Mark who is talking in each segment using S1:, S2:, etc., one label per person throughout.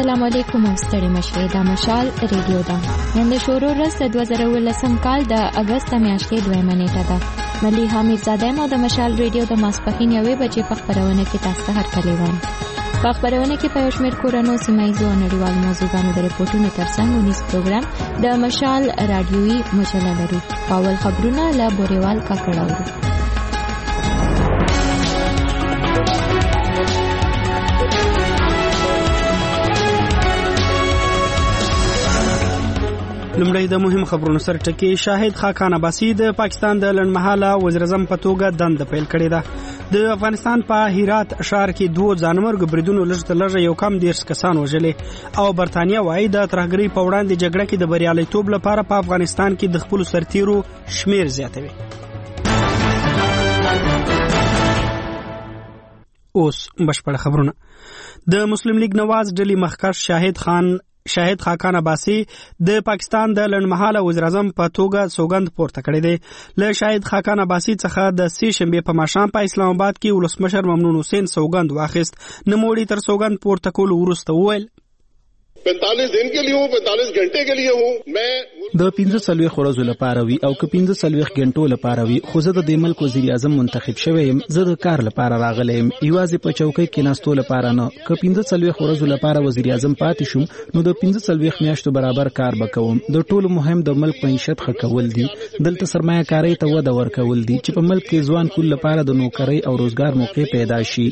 S1: السلام علیکم ستړي مشري د مشال ریډیو ده. نن د شروع ورځ 2019 کال د اگست میاشتې 2 نیټه ده. ملي حمید زاده مو د مشال ریډیو د ماسپښین 1 بجې په خبرونه کې تاسو ته هرکلی وایم. په خبرونه کې په شمیر کورونو سیمایزو نړیوال موضوعاتو د ریپورتونو ترڅنګ ونیس پروګرام د مشال رادیوي مجله لري. اول خبرونه له بوريوال کاکړاو.
S2: لمړی د مهم خبرونو سره ټکی. شاهد خاقان عباسی د پاکستان د لنډمهاله وزیر اعظم په توګه دند پیل کړې ده. د افغانستان په هرات ښار کې 2 ځانمرګ بریدونو لږ یو کم 10 کسان وژلې او برتانیا وايي د ترهګرۍ په وړاندې جګړه کې د بریالیتوب لپاره په افغانستان کې د خپل سرتیرو شمیر زیاتوي. اوس بشپړ خبرونه. د مسلم لیگ نواز ډلې مخکښ شاهد خاقان عباسی د پاکستان د لنډمهاله وزیر اعظم په توګه سوګند پورته کړی دی. له شاهد خاقان عباسی څخه د 3 شنبه په ماښام په اسلام آباد کې ولسمشر ممنون حسین سوګند واخیست. نوموړي تر سوګند پورته کولو وروسته وویل
S3: 45 दिन के लिए हूँ, 45 घंटे के लिए हूँ. मैं
S4: د 15 ورځو لپاره وی او که 15 غنټو لپاره وی خو زه د ملک وزیر اعظم منتخب شوم. زه د کار لپاره راغلم, یوازې په چوکۍ کې ناستو لپاره نه. که 15 ورځو لپاره وزیر اعظم پاتې شوم نو د 15 میاشتو برابر کار وکوم. د ټولو مهم د ملک معیشت ښه کول دي. دلته سرمایه کاری ته وده ورکول دي چې په ملک کې ځوان کول لپاره د نوکری او روزګار موقع پیدا شي.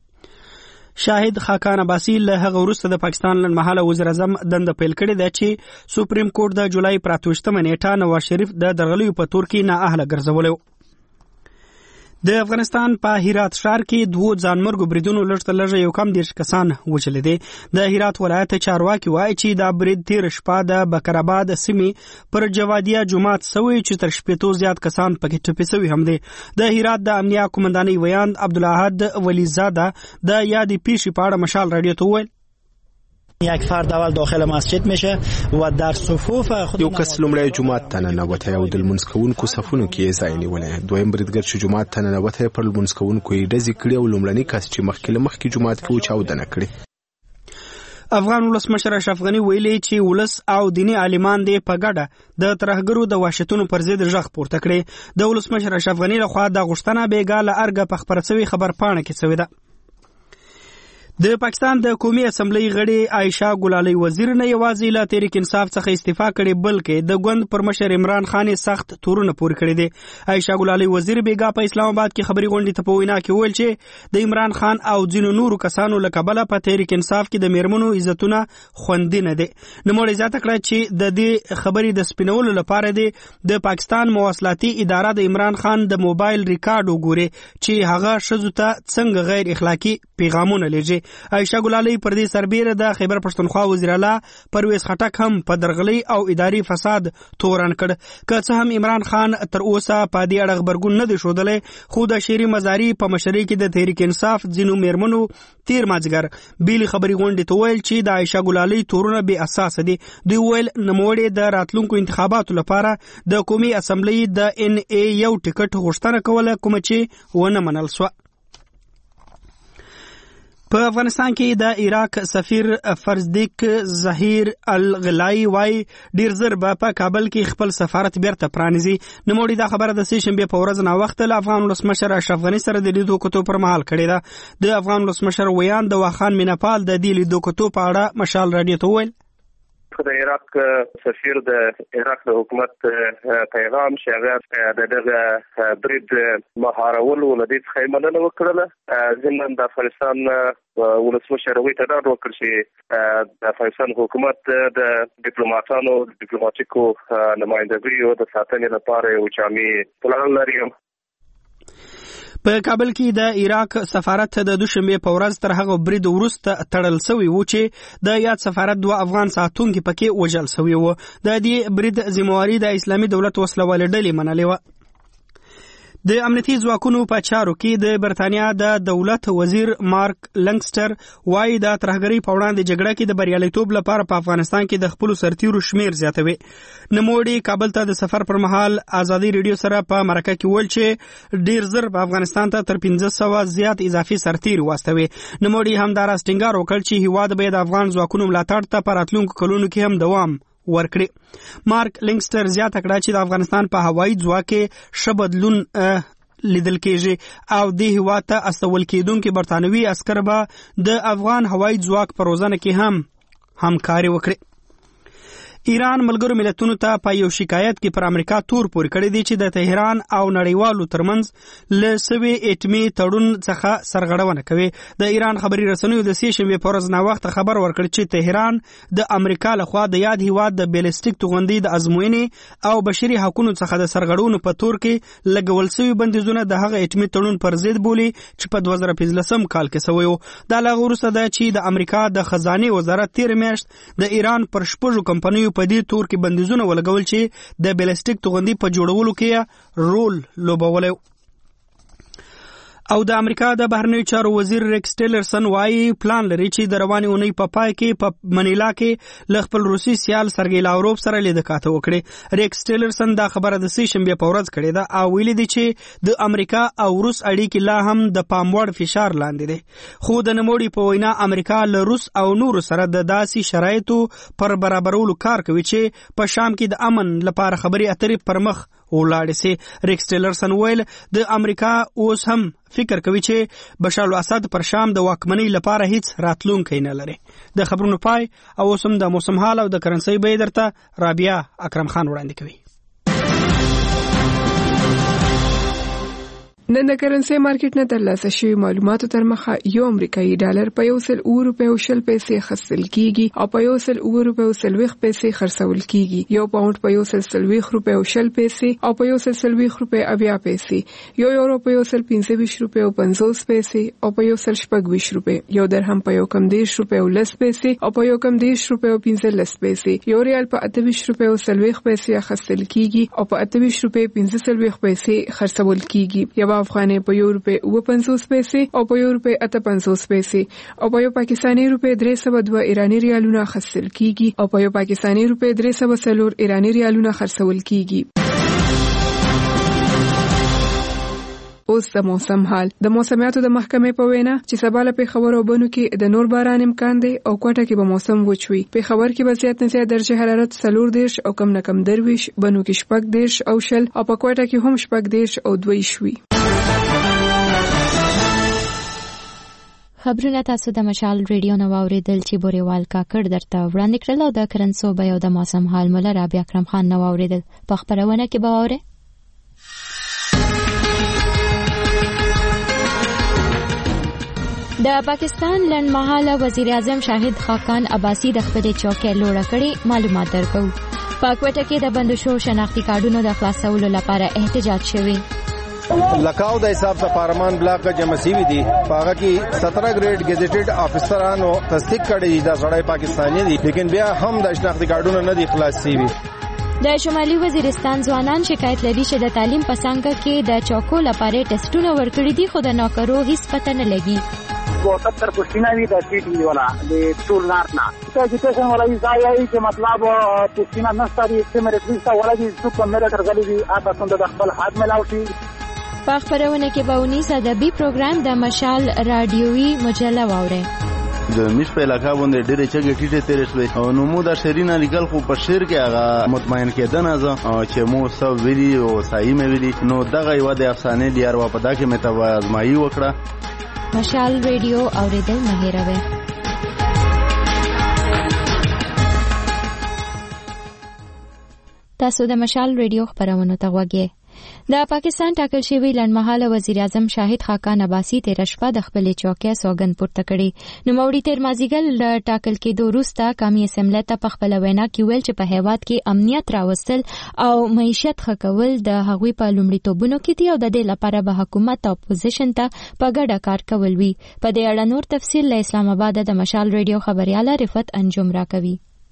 S2: شاهد خاقان عباسی له هغه وروسته د پاکستان لنډمهاله وزیر اعظم دند پیل کړی دی چې سپریم کورټ د جولای 28 نیټه نواز شریف د درغلیو په تور کې نااهله ګرځولی. د افغانستان په هرات ښار کې 2 ځانمرګ بریدونو لږ یو کم 10 کسان وژلي دي. د هرات ولایت چارواکي وایي چې دا برید تیر شپه د بکرآباد سیمې پر جوادیه جماعت سوی چې تر 80 زیات کسان پکې ټپي شوي هم دي. د هرات د امنیه قومندانۍ ویاند عبدالاحد ولیزاده د یادې پیښې په اړه مشال رادیو ته وویل
S5: یک فرد اول داخل مسجد میشه و در صفوف خود
S6: یو کس لومړی جماعت ته ننوتی او د لمونځ کوونکو صفونو کې یې ځای نیولی. دویم بریدګر چې جماعت ته ننوتی پر لمونځ کوونکو یې ډزې کړې او لومړنی کس چې مخکې جماعت کې و چاودنه کړې.
S2: افغان ولسمشر اشرف غني ویلي چې ولس او دیني عالمان دې په ګډه د ترهګرو د وحشتونو پر ضد غږ پورته کړي. د ولسمشر اشرف غني لخوا د غوښتنه بیګا له ارګه په خبره شوی خبر پاڼه کې شوې ده. د پاکستان د قومي اسمبلی غړي عائشہ ګلالي وزیر نه یوازې له تحریک انصاف څخه استعفا کړي بلکې د ګوند پر مشر عمران خان سخت تورونه پور کړي دي. عائشہ ګلالي وزیر بیګا په اسلام آباد کې خبري غونډې ته په وینا کې ویل چې د عمران خان او ځینو نورو کسانو له کبله په تحریک انصاف کې د میرمنو عزتونه خوندي نه دي. نوموړي زیاته کړه چې د دې خبرې د سپینولو لپاره د پاکستان مواصلاتي اداره د عمران خان د موبایل ریکارډ وګوري چې هغه شذو ته څنګه غیر اخلاقی پیغامونه لېږي. عائشہ ګلالي پر دې سربېره د خیبر پښتونخوا وزیر اعلی پرویز خټک هم په درغلي او اداري فساد تورن کړ. که څه هم عمران خان تر اوسه په دې اړه خبرګون نه دی ښودلی خو د شیري مزاري په مشرۍ کې د تحریک انصاف ځینو میرمنو تیر مازدیګر بیلې خبري غونډې ته ویل چې د عائشہ ګلالي تورونه بې اساسه دي. دوی ویل نوموړي د راتلونکو انتخاباتو لپاره د قومي اسمبلی د NA یو ټکټ غوښتنه کوله کوم چې ونه منل شوه. په افغانستان کې د عراق سفیر فرزدیک ظهیر الغلای وای ډیر زر په کابل کې خپل سفارت بیرته پرانیزي. نوموړي دا خبره د 3 شنبه په ورځ نا وخت له افغان ولسمشر اشرف غني سره د لیدو کتو پر مهال کړی ده. د افغان ولسمشر ویاند واخان میناپال د دې لیدو کتو په اړه مشال رادیو ته ویل
S3: د عراق سفیر د عراق د حکومت پیغام چې هغه دغه برید مهارول ولدي څخه مننه وکړه. ځینې د افغانستان ولسمشر وی ته دا وکړ چې د افغانستان حکومت د ډیپلوماټیکو نمائندګیو د ساتنې لپاره یو جامع پلان لري.
S2: په کابل کې د عراق سفارت د دوشنبه په ورځ تر هغه برید وروسته تړل شوی و چې د یاد سفارت 2 افغان ساتونکو پکې وژل شوی و. د دې برید ذمہواری د اسلامي دولت وسلوال ډلې منلې و. د امنیتي ځواکونو په چارو کې د برتانیا د دولت وزیر مارک لنګسټر وايي د ترهګرۍ په وړاندې جګړه کې د بریالیتوب لپاره په افغانستان کې د خپل سرتیرو شمیر زیاتوي. نوموړي کابل ته د سفر پر مهال ازادي ریډیو سره په مرکه کې ویل چې ډیر زر په افغانستان ته تر 1500 زیات اضافي سرتیر واستوي. نوموړي همداراز ټینګار وکړ چې هیواد به د افغان ځواکونو ملاتړ ته په راتلونکو کلونو کې هم دوام ورکړي. مارک لنګسټر زیاته کړه چې د افغانستان په هوایي ځواک کې ښه بدلون لیدل کېږي او د هیواد ته استول کېدونکي برتانوي عسکر به د افغان هوایي ځواک په روزنه کې هم همکاري وکړي. ایران ملګرو ملتونو ته په یو شکایت کې پر امریکا تور پورې کړی دی چې د تهران او نړیوالو ترمنځ له سوي اټمي تړون څخه سرغړونه کوي. د ایران خبري رسنیو د سې شنبې په ورځ ناوخت خبر ورکړ چې تهران د امریکا لخوا د یاد هیواد د بیلستیک توغندي د ازموینې او بشري حقوقو څخه د سرغړونو په تور کې لګول شوی بندیزونه د هغه اټمي تړون پر ضد بولي چې په 2015 کال کې شوی و. دا لا وروسته ده چې د امریکا د خزانه وزارت تیر میاشت د ایران پر شپږو کمپنیو په دې تور کې بندیزونه ولګول چې د بیلستیک توغندي په جوړولو کې رول لوبولی. او د امریکا د بهرنیو چارو وزیر ریکس ټیلرسن وايي پلان لري چې د روانې اونۍ په پای کې په منیلا کې ل خپل روسي سیال سرګی لاوروف سره لیدکاته وکړي. ریکس ټیلرسن دا خبره د سې شنبې په ورځ کړې ده او ویلي دی چې د امریکا او روس اړیکې لا هم د پاموړ فشار لاندې دي. خو د نوموړي په وینا امریکا له روس او نورو سره د داسې شرایطو پر برابرولو کار کوي چې په شام کې د امن لپاره خبري اترې پر مخ ولاړ سي. ریکس ټیلرسن ویل د امریکا اوس هم فکر کوي چې بشار الاسد پر شام د واکمنۍ لپاره هیڅ راتلونکی نه لري. د خبرونو پای او اوس هم د موسم حال او د کرنسي بیه درته رابعه اکرم خان وړاندې کوي.
S7: نن د کرنسي مارکیټ نه ترلاسه شوی معلوماتو تر مخه یو امریکایي ډالر په 100 شل پیسې خرڅل کیږي او په 100 پیسې خرڅول کیږي. یو پاوند په 100 شل پیسې او په 100 اویا پیسې. یو یورو په 125 پیسې او په 120 روپے. یو درهم په 1.10 پیسې او په 1.10 پیسې. یو ریال په 28 پیسې خرڅل کیږي او په 28 پیسې خرڅول کیږي. یو افغاني په €1.50 پیسې او په €1.58 پیسې او په یو پاکستاني روپے 302 ایرانی ریالونه خرڅل کیږي او په یو پاکستاني روپے 304 ایرانی ریالونه خرڅول کیږي. اوس د موسم حال. د موسمیاتو د محکمې په وینا چې سبا له پیښور او بنو کې د نور باران امکان دی او کوټه کې به موسم وچوي. پیښور کې به زیات نه زیات درجه حرارت 40 او کم نه کم 20، بنو کې 10 او شل او په کوټه کې هم 10 او 2 شوي.
S1: خبرونه تاسو د مشال ریډیو نو اوریدل چې بوريوال کاکړ درته وړاندې کړل او د کرنسو بیو د موسم حال مولا رابعه اکرم خان نو اوریدل. په خبرونه کې به اوره د پاکستان لنډمهاله وزیر اعظم شاهد خاقان عباسی د خپل چوکۍ لوړه کړې معلومات درکو. په کوټه کې د بندشو شناختی کارډونو د خلاصولو لپاره احتجاج شوی.
S8: لکاو د حساب سفارمان بلاک جمع سیوی دی پاغه کې 17 گریډ گیزټډ افسرانو تصدیق کړی دا سړی پاکستانی دی لیکن بیا هم د شناختی کارډونو نه دی خلاص سیوی.
S1: د شمالي وزیرستان ځوانان شکایت لري چې د تعلیم په څنګه کې د چوکو لپاره ټیسټونه ورکړي دي خو د نوکرو هیڅ پته نه لګي.
S9: 72 کوششونه وی د سیټ ولا د ټول نارنا ته ایجوکیشن ولا ځای چې مطلب کوششونه نستاري چې مې رسېستا ولا دي څو کومره ترغلي دي اته څنګه د خپل حد ملاو شي.
S1: په خبرونه کې به ونی ادبي پروګرام د مشال رادیوي مجله واوري.
S10: د مش په علاقہ باندې ډېرې چګې ټیټه تیرې شوې او نو مو د شرینا لیکل خو په شعر کې هغه مطمئن کېدنه چې مو سو ویلي او صحیح مې ویلي نو دغه یو د افسانې دی اروا په دا کې مې ته ازمایي وکړه.
S1: مشال ریډیو اوریدل نه هېروئ. تاسو د مشال ریډیو خبرونه ته وګورئ. د پاکستان ټاکل شوی لنډمهاله وزیر اعظم شاهد خاقان عباسی تیر شپه د خپل چوکۍ سوګند پورته کړي. نو موري تیر مازیګل د ټاکل کېدو وروسته قومي اسمبلی ته په خپل وینا کې ویل چې په هیواد کې امنیت راوستل او معیشت ښه کول د هغوی په لومړیتوبونو کې دي او د دې لپاره به حکومت او اپوزیشن ته په ګډه کار کول وي. په دې اړه نور تفصیل له اسلام آباد د مشال ریډیو خبرياله رفت انجم راکوي.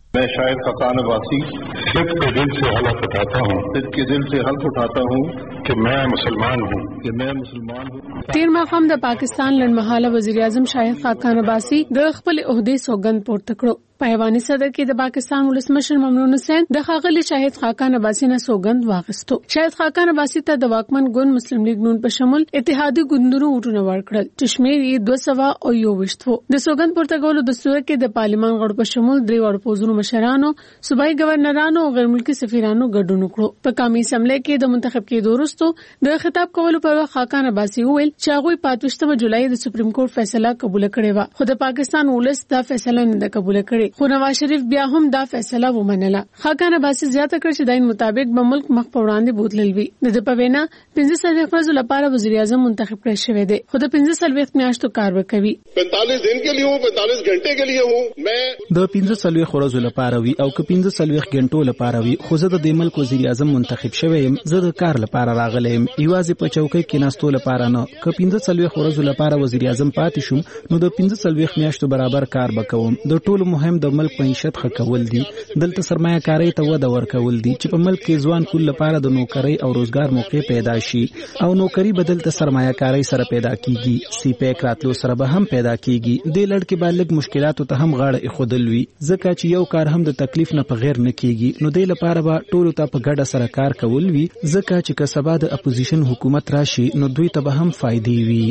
S11: मैं शायद खाकान अब्बासी सिर्फ के दिल से हल्फ उठाता हूँ, सिर्फ के दिल से हल्फ उठाता हूँ कि मैं मुसलमान हूँ, कि मैं मुसलमान हूँ।
S12: تیر ماښام د پاکستان لنډمهاله وزیر اعظم شاهد خاقان عباسي د خپل عہدې سوګند پورته کړو. په ایواني صدر کې د پاکستان ولسمشر ممنون حسین د ښاغلي شاهد خاقان عباسي نه سوګند واخیستو. شاهد خاقان عباسي ته د واکمن ګوند مسلم لیگ نون په شمول اتحادي ګوندونو وټونه ورکړل چې شمېر یې 221 وو. د سوګند پورته کولو دستور کې د پارلیمان غړو په شمول 3 وړپوزونو مشرانو، صوبایي گورنرانو او غیر ملکي سفیرانو ګډون وکړو. په قومي اسمبلی کې د منتخب کېدو وروسته د خطاب کولو پر وخت خاقان عباسي وویل چې هغوی په 28 جولای د سپریم کورټ فیصله قبول کړې و، خو د پاکستان ولس دا فیصله نه ده قبول کړې. خو نواز شریف بیا هم دا فیصله ومنله. خاقان عباسي زیاته کړ چې د عین مطابق به ملک مخ په وړاندې بوتلل وي. د په وینا 15 ورځې لپاره وزیر اعظم منتخب کړی شوی دی، خو د 15 میاشتو کار وکوي.
S11: 45 दिन के लिए हूँ, 45 घंटे के लिए हूँ. मैं
S4: د 15 ورځو لپاره وي او که 15 غنټو لپاره وي، خو زه د ملک وزیر اعظم منتخب شوی یم. زه د کار لپاره راغلی یم، یوازې په چوکۍ کې ناستو لپاره نه. که 15 ورځو لپاره وزیر اعظم پاتې شوم، نو د 15 میاشتو برابر کار وکوم. د ټولو مهم د ملک معیشت ښه کول دي. دلته سرمایه کاری ته وده ورکول دي چې په ملک کې ځوان کول لپاره د نوکری او روزګار موقع پیدا شي، او نوکری بدل ته سرمایه کاری سره پیدا کیږي. سی پیک راتلو سره به هم پیدا کیږي. د لړ کې بالغ مشکلاتو ته هم غاړه ایښودل وي، ځکه چې یو کار هم د تکلیف نه په غیر نه کیږي. نو د لپاره به ټولو ته په ګډه سره کار کول وي، ځکه چې که سبا د اپوزیشن حکومت راشي نو دوی ته به هم فائدې وي.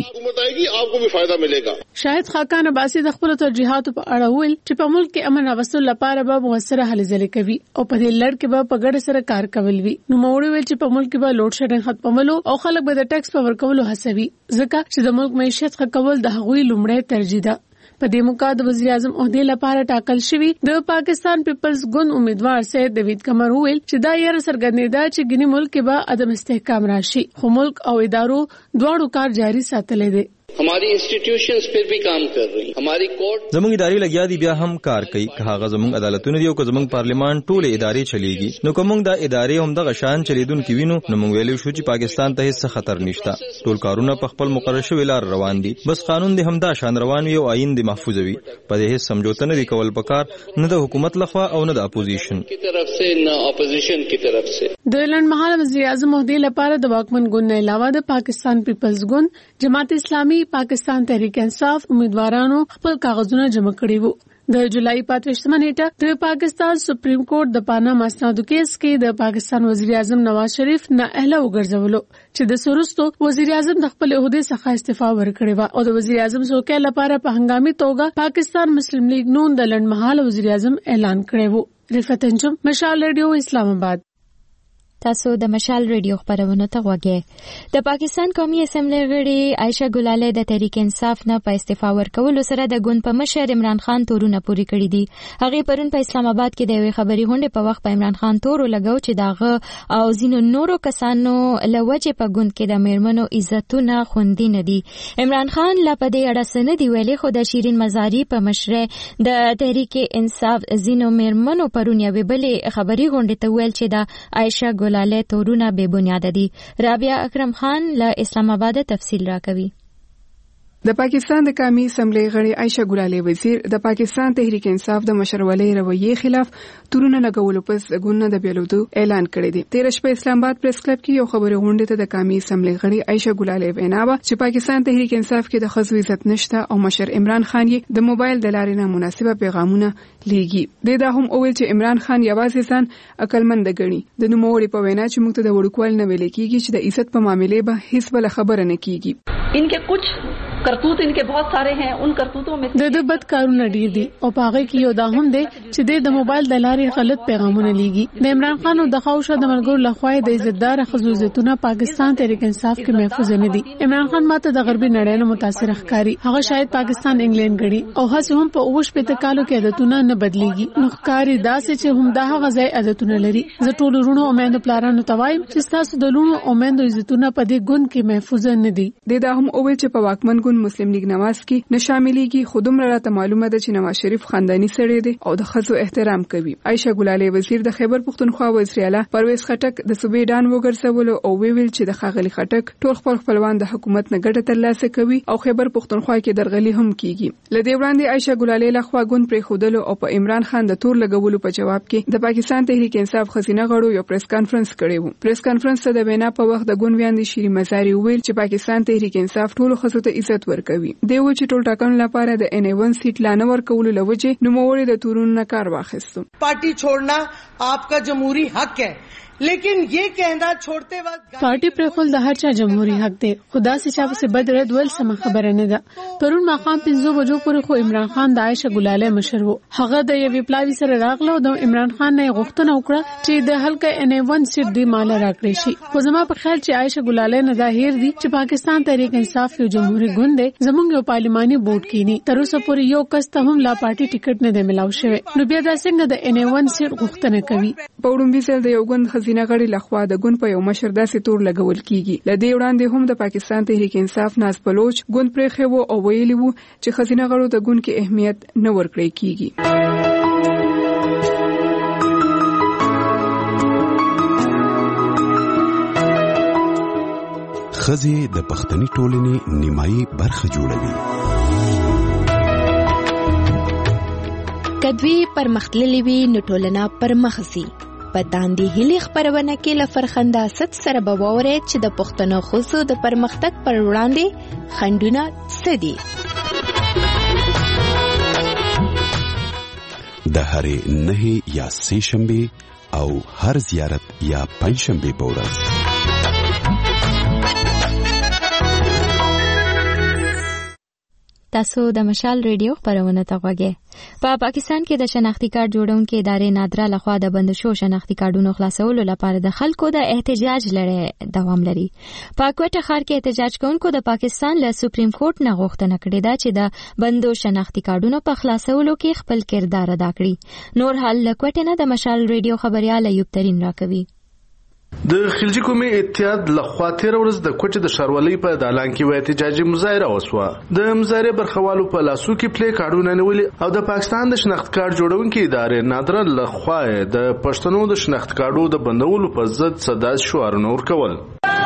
S12: شاهد خاقان عباسي د خپل ترجیحاتو په اړه ویل چې په ملک کې امن راوستلو لپاره به موثره هلې ځلې کوي او په دې لړ کې به په ګډه سره کار کول وي. نو موړي ویل چې په ملک کې به لوډ شیډینګ ختمولو او خلک به د ټیکس په ورکولو هڅوي، ځکه چې د ملک معیشت ښه کول د هغوی لومړی ترجیح ده. په دې موقع د وزیر اعظم عہدې لپاره ټاکل شوی د پاکستان پیپلز ګوند امیدوار سید دیوید قمر ویل چې دا یې څرګندېده چې ګینی ملک کې به عدم استحکام راشي، خو ملک او ادارو دواړو کار جاری ساتلې دي.
S13: हमारी इंस्टीट्यूशंस फिर भी काम कर रही, हमारी कोर्ट
S14: زموږ ادارې لګیا دي بیا هم کار کوي. که هغه زموږ عدالتونه دي او که زموږ پارلیمان ټول ادارې چلیږي، نو که موږ د ادارې هم دغه شان چلیدونکي وینو نو موږ ویلی شو چې پاکستان ته هیڅ خطر نشته. ټول کارونه په خپل مقرر شوی لار روان دي، بس قانون دې همدا شان روان وي او آئین دې محفوظ وي. په دې هیڅ سمجوته نه دی کول پکار، نه د حکومت لخوا او نه د اپوزیشن
S13: کی طرف سے، نه اپوزیشن کی طرف سے.
S12: د لنډمهاله وزیر اعظم عہدې لپاره د واکمن ګوند نه علاوه د پاکستان پیپلز ګوند، جماعت اسلامي، پاکستان تحریک انصاف امیدوارانو خپل کاغذونه جمع کړي وو. د جولای 25 نیټه د پاکستان سپریم کورټ د پاناما اسنادو کیس کې د پاکستان وزیر اعظم نواز شریف نه اهله وګرځولو چې د سروستو وزیر اعظم د خپل عہدې څخه استعفا ورکړې و او د وزیر اعظم څوکۍ لپاره په هنګامي توګه پاکستان مسلم لیگ نون د لنډمهاله وزیر اعظم اعلان کړی وو. رفعت انجم، مشال ریډیو، اسلام آباد.
S1: تاسو د مشال ریډیو خبرونه ته غوږی. د پاکستان قومي اسمبلی غړي عائشه ګلاله د تحریک انصاف نه په استعفا ورکولو سره د ګوند په مشر عمران خان تورونه پوری کړی دي. هغه پرون په اسلام آباد کې د یوې خبري غونډې په وخت په عمران خان تور لګاو چې داغه او ځینو نورو کسانو لوجه په ګوند کې د میرمنو عزتونه خوندي نه دي. عمران خان لا په دې اړه سند دی ویلي، خو د شیرین مزاری په مشر د تحریک انصاف ځینو میرمنو پرون یوې بلې خبري غونډې ته ویل چې د عائشه ګلاله تورونه بے بنیاد دي. رابعه اکرم خان له اسلام آباد تفصیل راکوي.
S7: د پاکستان د قومي اسمبلی غړي عائشه ګلاله وزیر د پاکستان تحریک انصاف د مشرولۍ رویې خلاف تورونه لګولو پس ګوند د بیلودو اعلان کړی دی. 13 په اسلام آباد پریس کلب کې یو خبري غونډه ته د قومي اسمبلی غړي عائشه ګلاله ویناوه چې پاکستان تحریک انصاف کې د خزو عزت نشته او مشر عمران خان یې د موبایل د لارې نه مناسبه پیغامونه لیږي. دا هم اول چې عمران خان یوازې ځان عقلمند ګڼي. د نوموړي په وینا چې موږ ته د وړوکوال نه ویل کېږي چې د عزت په معاملې به هیڅ بل خبره نه کیږي.
S15: इनके कुछ करतूत इनके बहुत सारे हैं, उन करतूतों में
S12: د بد کارونه ډیر دي او پاغه کې یو دا هم دی چې د موبایل د لارې غلط پیغامونه لیږي. د عمران خان او د خوښه د ملګرو لخوا د عزتدار خصوصیتونه پاکستان تحریک انصاف کې محفوظ نه دي. عمران خان ماته د غربي نړۍ نه متاثر ښکاری. هغه شاید پاکستان انګلند غړي او هڅه هم په اوش په تکالو کې عادتونه نه بدليږي. نو ښکاری داسې چې هم دا هغه ځای عادتونه لري. زه ټول ورونو او مېندو پلارانو ته وایم چې تاسو د لونو او مېندو عزتونه په دې ګوند کې محفوظ نه دي.
S7: دا هم اول چې په واکمن ګوند ګوند مسلم لیگ نواز کې نه شاملېږي. خو دومره راته معلومه ده چې نواز شریف خاندانی سړی دی او د ښځو احترام کوي. عائشه ګلالی وزیر د خیبر پښتونخوا وزیر اعلی پرویز خټک د صوبې ډان وګرځولو او ویل چې د ښاغلي خټک ټول خپلوان د حکومت نه ګټه ترلاسه کوي او خیبر پښتونخوا کې درغلي هم کیږي. لدې وړاندې عائشه ګلالی لخوا ګوند پرې خودلو او په عمران خان د تور لګولو په جواب کې د پاکستان تحریک انصاف خزینه غړو یو پریس کانفرنس کړی و. پریس کانفرنس ته د وینا په وخت د ګوند ویاندې شيري مزاري ویل چې پاکستان تحریک انصاف ټول خزو ته عزت ورکوي. دی و چې ټول ټاکنو لپاره د NA1 سیټ لانه ورکول لوجه نوموړي د تورونو نه کار واخیستو.
S16: पार्टी छोड़ना आपका जमहूरी हक है, लेकिन ये कहना छोड़ते वक्त
S12: पार्टी پرخول د هر چا جمهوریت حق دی. خدا سي چا په بد رد ول سم خبره نه ده. پرون ماقام 5 بجو پورې خو عمران خان د عائشه ګلالی مشر وو. هغه د یوې پلاوی سره راغله او د عمران خان نه غوښتنه وکړه چې د حلقه NA1 سیټ دی مال راکړي شي. خو زما په خیال چې عائشه ګلالی نه دا هیر دي چې پاکستان تحریک انصاف یو جمهوریت ګوند دی. زمونږ یو پارلماني بورډ کینی تر اوسه پورې یو کس ته هم لا پارټي ټیکټ نه دی ملاو شوی. نو بیا دا څنګه د NA1 سیټ غوښتنه کوي؟
S7: په وړاندې سره د یو ګوند خزینه غړي لخوا د ګوند په یو مشر داسې تور لګول کیږي. لدې وړاندې هم د پاکستان تحریک انصاف ناز بلوچ ګوند پرې خو او ویلی وو چې خزینه غړو د ګوند کې اهمیت نه ورکړی کیږي.
S17: ښځې د پښتني ټولنې نیمایي برخه جوړوي.
S1: کدوی پرمختللې وي نو ټولنه پرمخ ځي. په داندې هلي خبرونه کې لفرخنده ست سره بووره چې د پښتنو خصو د پرمختګ پر وړاندې خندونه سدي.
S17: د هرې نه یا سه شنبه او هر زیارت یا پنځ شنبه په ورځ
S1: تاسو د مشال ریډیو خبرونه ته غوږی. په پاکستان کې د شناختی کارت جوړونکو ادارې نادره لخوا د بندشو شناختی کارتونو خلاصولو لپاره د خلکو د احتجاج لړۍ دوام لري. په کوټه ښار کې احتجاج کوونکو د پاکستان له سپریم کورټ نه غوښتنه کړې ده چې د بندو شناختی کارتونو په خلاصولو کې خپل کردار ادا کړي. نور حال له کوټه نه د مشال ریډیو خبريال ایوب ترين راکوي.
S18: د خلجی قومي اتحاد لخوا 13 ورځ د کوټې د شارولۍ په دالان کې و احتجاجي مظاهره وسوه. د مظاهره برخوالو په لاسو کې پلی کارډونه نیولې او د پاکستان د شناخت کارت جوړونکو ادارې نادره لخوا د پښتنو د شناخت کارتونو د بندولو په ضد صدا شعارونه ورکول.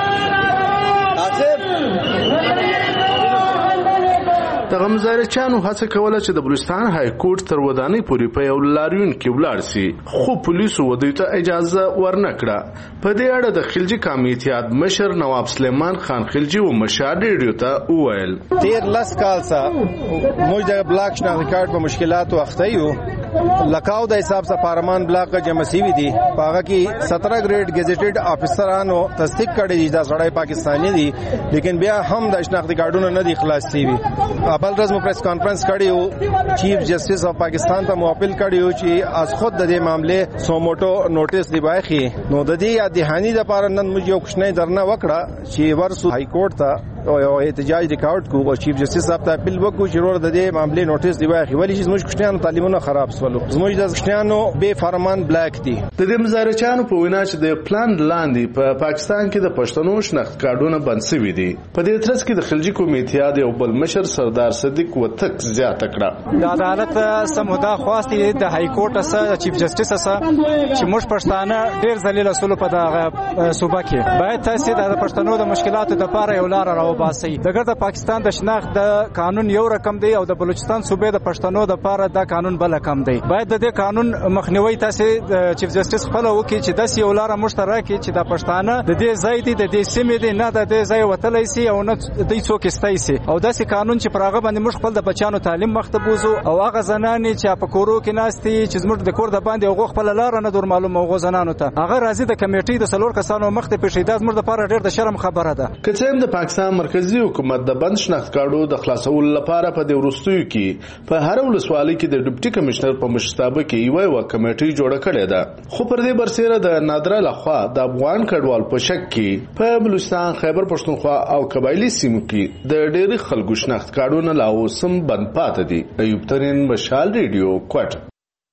S18: د غمزارچانو هڅه کوله چې د بلوچستان های کورټ تر ودانۍ پورې په یو لاریون کې ولاړ شي، خو پولیسو ودوی ته اجازه ورنکړه. په دې اړه د خلجی قومي اتحاد مشر نواب سلیمان خان خلجی و مشار ریډیو ته وویل
S8: 13 کال څخه موږ د بلاک شناختی کارت په مشکلاتو اخته یو. لکاو د حساب څخه پارلمان بلاک جمع سیوی دي، هغه کې 17 گریډ گیزیټډ افسرانو تصدیق کړی چې دا سړی پاکستاني دي، لیکن بیا هم د شناختی کارتونو نه دي خلاص سیوی. بل ورځ مو پریس کانفرنس کړیو، چیف جسټس اف پاکستان ته مو اپیل کړیو چې از خود د دې معاملې سوموټو نوټیس دی بایخي. نو د دې یادهانی د پاره نن موږ یو کوښنه درنه وکړه چې ورسو های کورټ ته او احتجاج ریکارډ کو او چیف جسټس صاحب ته اپیل وکړو چې ورور د دې معاملې نوټیس دی بایخي، ولی چې موږ کوښنه تعلیمونه خراب سولو، موږ د کوښنانو بے فرمان بلاک دي.
S18: د دې مظاهرچانو په وینا چې د پلان لاندې په پاکستان کې د پښتنو شناخت کارتونه بند شوي دي. په دې ترڅ کې د خلجی قومي اتحاد یو بل مشر سردار صدیق وتک زیاته کړه.
S19: د عدالت سمودا خواسته د های کورټ سره چیف جسټس سره چې موږ پښتانه ډیر ذلیل اصول په دغه صوبه کې باید تاسو د پښتنو د مشکلاتو لپاره یو لار راوباسي. دغه د پاکستان د شناخت د قانون یو رقم دی او د بلوچستان صوبې د پښتنو لپاره د قانون بل رقم دی. باید د دې قانون مخنیوي تاسو چیف جسټس خپل وکړي چې داسې یو لار مشترک چې د پښتانه د دې ځای دی، د دې سیمې دی، نه د دې ځای وتلای سي او نه د څوک استای سي، او داسې قانون چې پرغه باندې موږ خپل د بچانو تعلیم مختبوزو او هغه زنانې چې په کورو کې ناستي چې زموږ د کور د باندې هغه خپل لار نه دور معلومه او زنانو ته هغه راځي د کمیټې د سلور کسانو مخ ته پېښیدات موږ لپاره ډېر د شرم خبره ده.
S18: کڅیم د پاکستان مرکزی حکومت د بند شناخت کارتونو د خلاصولو لپاره په دې ورستیو کې په هر ولسوالۍ کې د ډیپټي کمشنر په مشرتابه کې یو کمیټې جوړه کړې ده. خو پر دې برسره د نادره لخوا د افغان کډوال په شک کې په بلوچستان، خیبر پښتونخوا او قبایلی سیمو کې د ډېری خلکو شناخت کارتونه لا اوس هم بند پاتې دي. ایوب ترين مشال ریډیو کوټ.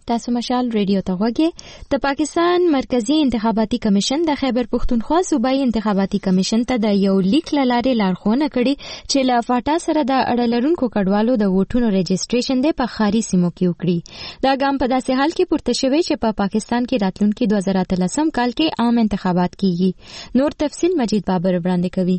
S1: تاسو مشال ریډیو ته غوږی د پاکستان مرکزی انتخاباتي کمیشن د خیبر پختونخوا صوبایي انتخاباتي کمیشن ته د یو لیک لاره لارښوونه کړې چې له فاټا سره د اړلرونکو کډوالو د ووټونو رجسټریشن د په خاري سیمو کې وکړي. دا ګام په داسې حال کې پورته شوی چې په پاکستان کې راتلونکي 2013 کال کې عام انتخابات کیږي. نور تفصیل مجید بابر وړاندې کوي.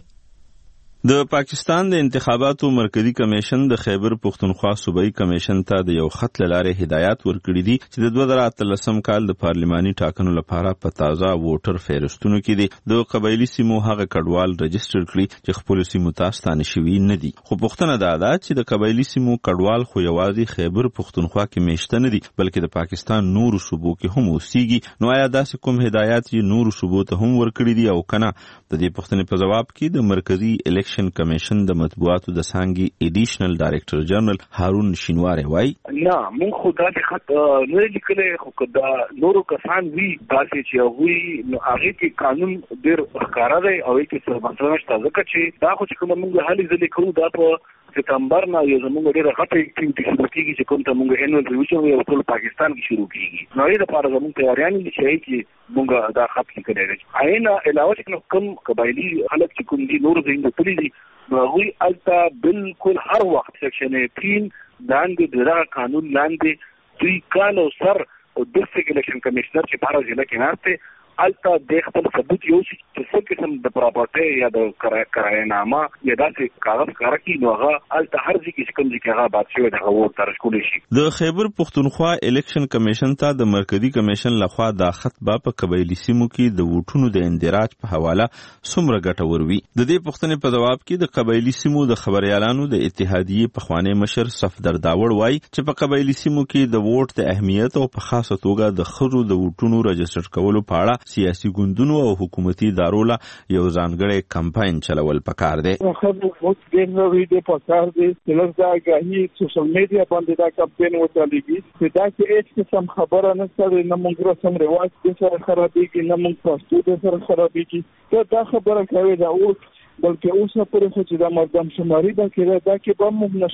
S20: د پاکستان د انتخاباتو مرکزی کمیشن د خیبر پختونخوا صوبایي کمیشن ته د یو خط لاره هدایات ورکړي دي چې د 2013 کال د پارلماني ټاکنو لپاره په تازه ووټر فهرستونو کې دي د قبایلی سیمو هغه کډوال رجسټر کړي چې خپل سیمو ته ستانه شوي نه دي. خو پوښتنه دا ده چې د قبایلی سیمو کډوال خو یوازې خیبر پختونخوا کې میشته نه دي بلکې د پاکستان نورو صوبو کې هم اوسېږي. نو آیا داسې کوم هدایات یې نورو صوبو ته هم ورکړي دي او کنه؟ د دې پوښتنې په جواب کې د مرکزی الیکشن کمیشن د مطبوعاتو د څانګې ایډیشنل ډایریکټر جنرال هارون شینواری وایي
S21: نه مونږ خو دا د خط نه لیکلې خو کدا نورو کسان وی داسې چې وی نو هغه کې قانون ډېر ښکارا دی او کې څه مسله نشته ځکه چې دا خو چې کوم مونږ حالي ځلې کوو دا په ستمبر نه یو زموږ ډېر غټه اکټیویټي شروع کیږي چې کوم ته مونږ انوال ریویژن یو ټول پاکستان کې شروع کیږي. نو یې د پاره زموږ تیاریان دي چې مونږ دا خط لیکلې دي. عین علاوه چې کوم قبایلی خلک چې کوم دي نور زینده کړی دي هغوی الته بالکل هر وخت سیکشن 18 لاندې دغه قانون لاندې دوی کال او سر او ډیسټریکټ الیکشن کمشنر چې په هر ضلع کې ناشته الته د خپل ثبوت یو چې څه قسم د پراپرټي یا د کرایه‌نامه یا داسې کاغذ کار کوي نو هغه الته هر ځای کې کوم ځای هغه باد شوی د غوړ تر شکول شي.
S20: د خیبر پختونخوا الیکشن کمیشن ته د مرکزی کمیشن لخوا د خط په قبایلی سیمو کې د ووټونو د اندراج په حواله څومره ګټه وروي. د دې پوښتنې په جواب کې د قبایلی سیمو د خبريالانو د اتحادیې پخوانی مشر صفدر داوړ وایي چې په قبایلی سیمو کې د ووټ د اهمیت او په خاصه توګه د خزو د ووټونو رجسټر کولو په اړه سیاسي ګوندونو او حکومتي ادارو له یو ځانګړی کمپاین چلول پکار دی.
S22: خو موږ د ویډیو پکار دی چې لږه غاهي سوشل میډیا باندې دا کمپاین وچالېږي چې دا چې هیڅ قسم خبره نشته نه موږ رسم رواج د سره خرابېږي نه موږ پښتو د سره خرابېږي دا خبره کوي دا اوس بلکې اوس پرې خو چې دا مردم شماري دا کې به موږ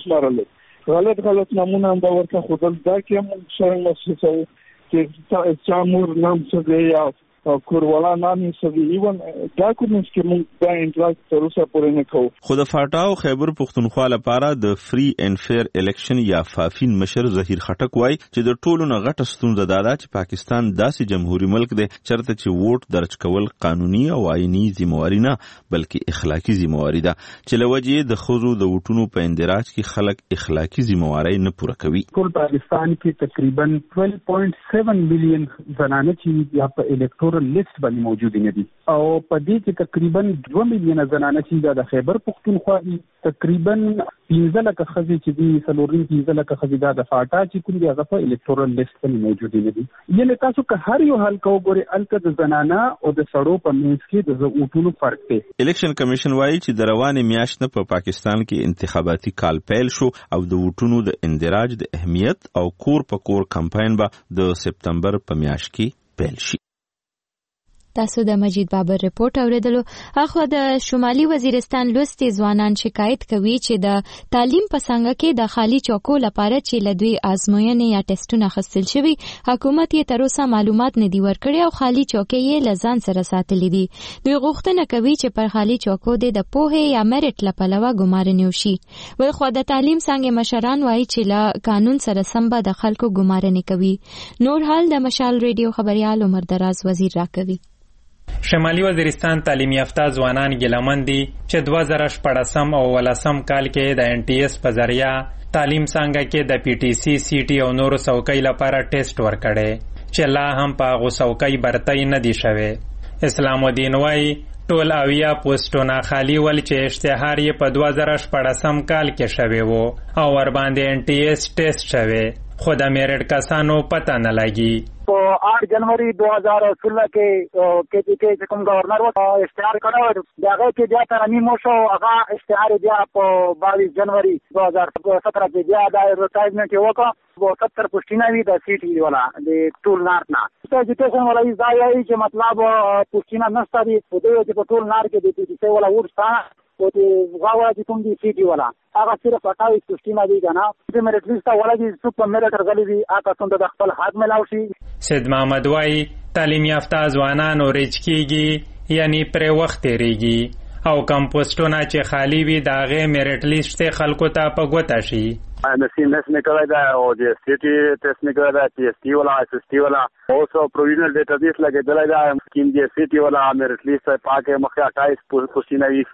S22: نشمارل غلط نمونه هم ورته خودل دا کې موږ شرم مسوسو چې چامور نام څه یا کوروالا نامي سوي ایون دا کوم چې موږ دا انتراک تر اوسه پورې نه کوو.
S20: خو د فاټا او خیبر پختونخوا لپاره د فری اینڈ فیر الیکشن یا فافین مشر ظهیر خټک وایي چې د ټولو نه غټه ستونزه دا ده چې پاکستان داسې جمهوریت ملک دی چرته چې ووټ درج کول قانوني او آئینی ذمہواری نه بلکې اخلاقی ذمہواری ده چې لوجه د خزو د ووټونو په اندراج کې خلک اخلاقی ذمہواری نه پوره کوي.
S23: ټول پاکستان کې تقریبا 12.7 مليون زنانه چې یا په الیکټورل لیست باندې موجود نه دي او په دې کې تقریبا 2 مليون زنانه چې د خیبر پختونخوا تقریبا 15 لک خزي چې دي سلورین 15 لک خزي د فاټا چې کوم دی هغه په الیکټورل لیست باندې موجود نه دي. یعنی تاسو که هر یو حل کو ګوري الکه د زنانه او د سړو په منځ کې د ووټونو فرق دی.
S20: الیکشن کمیشن وایي چې د روانې میاشت نه په پاکستان کې انتخاباتي کال پیل شو او د ووټونو د اندراج د اهمیت او کور په کور کمپاین به د سپتمبر په میاشت کې پیل شي.
S1: تاسو د مجید بابر رپورت اوریدلو. اخو د شمالي وزیرستان لوستي ځوانان شکایت کوي چې د تعلیم په څنګه کې د خالی چوکو لپاره چې لدوی آزموینې یا ټیسټونه خستل شوی حکومت یې تر اوسه معلومات نه دی ورکړي او خالی چوکې یې لزان سره ساتلې دي. دوی غوښتنه کوي چې پر خالی چوکو د پوهې یا میرټ لپاره ګمارنه وشي. ولخوا د تعلیم څنګه مشران وایي چې له قانون سره سم به د خلکو ګمارنه کوي. نور حال د مشال ریډیو خبريال عمر دراز وزیر راکوي.
S24: شمالي وزیرستان تعلیم یافته ځوانان ګیلمن دي چې 2014 او 2018 کال کې د ان ټي اس په ذریعہ تعلیم څنګه کې د پی ټي سی سی ټي او نورو څوکۍ لپاره ټیسټ ورکړي چې لا هم په هغو څوکۍ برتۍ نه دي شوی. اسلام الدین وایي ټول اویا پوسټونه خالی ول چې اشتهار یې په 2014 کال کې شوی وو او ور باندې ان ټي اس ټیسټ شوی خو د میرټ کسانو پته نه لګي.
S9: 8 जनवरी 2016 کې چې کوم گورنر و اشتهار کړو دغه کې بیا ترمیم وشو هغه اشتهار بیا په 22 جنوري 2017 کې بیا د ایڈورټایزمنت وکړو 70 پوسټونه وی د سی ټي ولا د ټول نارت نه ایجوکیشن ولا ځای چې مطلب پوسټونه نشته دي په دې چې په ټول نار کې د پی ټي سی ولا ورسته او دې غوا چې کوم دي سیټي ولا هغه صرف 28 سیسټم دی کنه چې میرټ لیست ولا دي سپر میرټ غلي دي هغه څنګه د خپل حق ملاو شي.
S24: سید محمد وای تعلیم یافته ځوانان اورچ کیږي یعنی پر وخت تیریږي او کمپوسټونه چې خالی وي داغه میرټ لیست خلکو ته پګوتا شي.
S2: نسیم نس نکلا دا او د سټي ټیسټ نکلا دا پی اس ټي ولا اس اس ټي ولا اوسو پروویژنل ډیټابیس لګې دلای دا سکیم دی سټي ولا میرټ لیست پاکه مخه 28 پوسټینه وی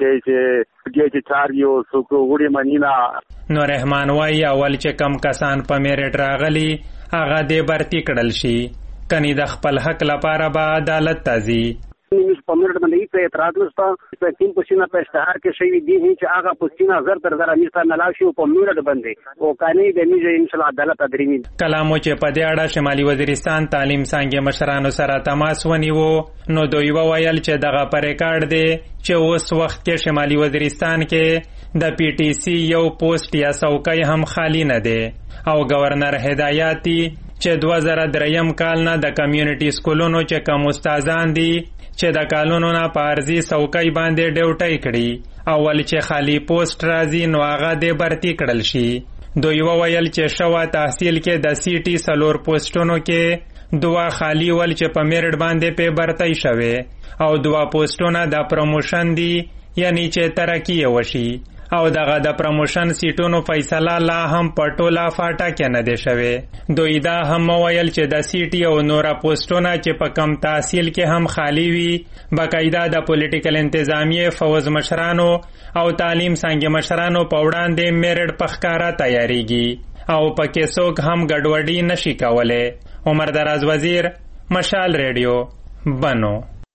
S2: چې 4 یو سو وړي منینا.
S24: نو رحمان وای اول چې کم کسان په میرټ راغلي هغه دې برتی کړل شي کني د خپل حق لپاره به عدالت تازي.
S9: په میرټ باندې په اعتراض وسته په تیم پوسټینه په اشتهار کې شوی دی چې هغه پوسټینه زر تر زر میسته نه لاشي په میرټ باندې او کاني د میجه ان شاء الله عدالت ادرېمي.
S24: کلامو چې په دې اړه شمالي وزیرستان تعلیم څنګه مشرانو سره تماس ونیو نو دوی وویل چې دغه پر ریکارډ دی چې اوس وخت کې شمالي وزیرستان کې د پی ټی سی یو پوسټ یا څوکۍ هم خالی نه دی او گورنر هدایتي چې 2003 کال نه د کمیونټي سکولونو چې کوم استادان دي چې د کالونو نه پارزي څوکۍ باندې ډیوټي کړي اول چې خالی پوسټ راځي نو هغه دې برتی کړل شي. دوی وویل چې شوا تحصیل کې د سی ټي سلور پوسټونو کې 2 خالی ول چې په میرټ باندې په برتای شوه او 2 پوسټونه د پروموشن دي یعنی چې ترقی وشي او دغه د پروموشن سیټونو فیصله لا هم پټولا فاټا کې نه دی شوی. دوی دا هم ویل چې د سیټي او نورا پوسټونه چې په کم تحصیل کې هم خالی وي باقاعده د پولیټیکل انتظامیه فوز مشرانو او تعلیم څنګه مشرانو په وړاندې میرټ پخکارا تیاریږي او پکې څوک هم ګډوډي نشي کولای. عمر دراز وزیر مشال ریډیو بنو.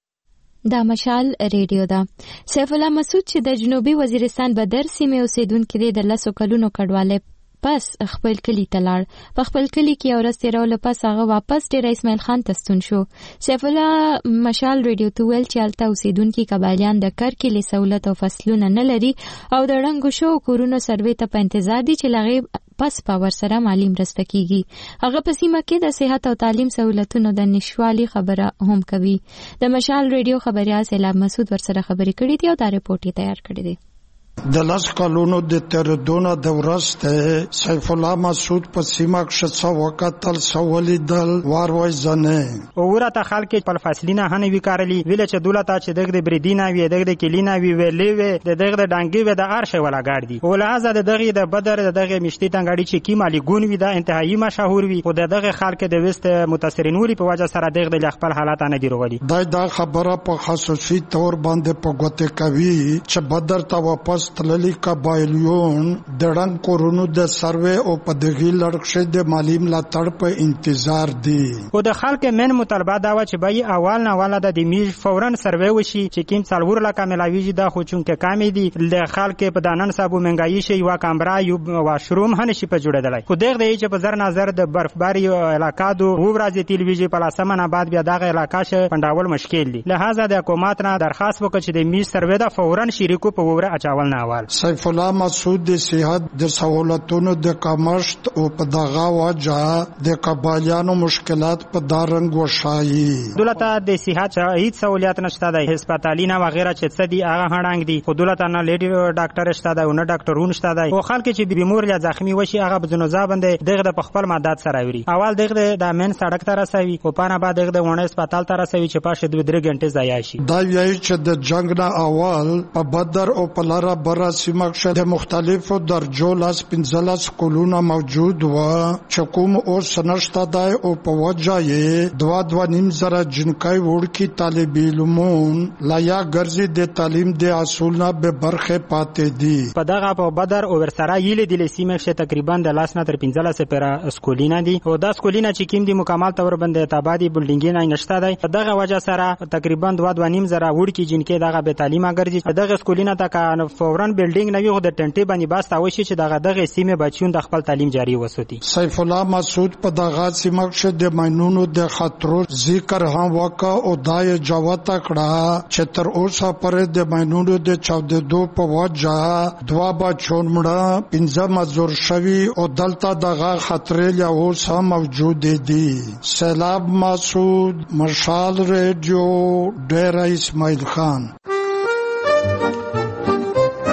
S1: دا مشال ریډیو ده. سیف الله مسعود چې د جنوبي وزیرستان بدر سیمې اوسیدونکو دی د 10 کلونو کډواله پس خپل کلی تلاړ په خپل کلی کې اورس تیرول پس هغه واپس ډیر اسماعیل خان تستون شو. سیف الله مشال ریډیو ته ویل چې الته اوسیدونکو قبایلیان د کار کې سہولت او فصلونه نه لري او د رنګ شو کورونو سروې ته په انتظار دي چې لغې پس پاور سره مالی مرسته کیږي. هغه په سیمه کې د صحت او تعلیم سہولتونو د نشوالي خبره هم کوي. د مشال ریډیو خبريال سیلاب مسعود ورسره خبرې کړې دي او دا رپورټ تیار کړی دی.
S3: د 10 کلونو د تردونه د ورسته سیف الله مسعود په سیمه کې څو وکتل سوالي دل واروي زنه
S5: او ورته خلک په فاصلینه هنه وکړلی ویل چې دولت چې دغه بریدینا وی دغه کلینا وی ویلې وی دغه ډانګي وی د ارشه ولا ګاډي او لہذا دغه د بدر دغه مشتي ټنګړي چې کی مالی ګون وی د انتهایی مشهور وی او دغه خلک د وست متاثرین وی په وجه سره دغه خپل حالات نه دی روغلي.
S3: دا خبره په خصوصي تور باندې په ګوته کوي چې بدر ته واپس تللی قبایلیون د رنګ کورونو د سروې او په دغه لړښت د مالی ملاتړ په انتظار دي.
S5: او د خلک من مطالبه دا و چې بای اول نه ولا د میج فورا سروې وشي چې کیم څلور لکه ملاویږي دا خو چون کې کمی دي د خلک په دانن صاحب منګایي شي وا کمرا یو واشروم هنه شي په جوړېدلای خو دغه دی چې په زر نظر د برفباری علاقہ دو ورځ تلویزیون په لاسمن آباد بیا دغه علاقہ شه پنداول مشکل دي. لہذا د حکومت نه درخواست وکړي چې د میج سروې دا فورا شریکو په وره اچاول نه اول.
S3: سیف الله مسعود د صحت د سہولتونو د کمښت او په دغه وجه د قبایلیانو مشکلات په دارنګ وشایي.
S5: دولت د صحت هیڅ سہولیت نشته د هسپتالینه و غیره چې څه دی هغه هډنګ دي خو دولت نه لیډي ډاکټر شته دی او نه ډاکټرون شته دی او خلک چې بیمور یا زخمی وشي هغه بزنوزا باندې دغه د خپل مدد سره وری اول دغه د من سړک ته رسوي او پانه بعد دغه د ونه هسپتال ته رسوي چې پاشه 2-3 غنټه ضایع شي.
S3: دا وایي چې د جنگ نه اول په بدر او په لاره بر سیمه د مختلفو درجو لاس 15 سکولونه موجود و چې کوم اوس نشته دی او په وجه یې 2.5 زره جنکای وړکی طالب علمون لا یا ګرځي د تعلیم د اصولنا به برخه پاتې دي.
S5: په دغه په بدر او ورسره یل د لسیمه شه تقریبا د لاس نه تر 15 سپرا سکولینه دي او دا سکولینه چې کیم دي مکمل تور باندې تابادي بلډینګ نه نشته دی. په دغه وجه سره تقریبا 2.5 زره وړکی جنکې دغه به تعلیمه ګرځي. دغه سکولینه تا فورا بلډینګ نه د ټنټي باندې باستا وشي چې دغه سیمه بچون د خپل تعلیم جاری وساتي.
S3: سیف الله مسعود په دغه سیمه کې د ماینونو د خطرو ذکر هم وکا او دای جواب تکړه چې تر اوسه پرې د ماینونو د 14 په وجه 2 بچون مړه 15 مزور شوی او دلته دغه خطر له اوسه موجود دي. سیلاب مسعود مشال ریډیو ډیر اسماعیل خان.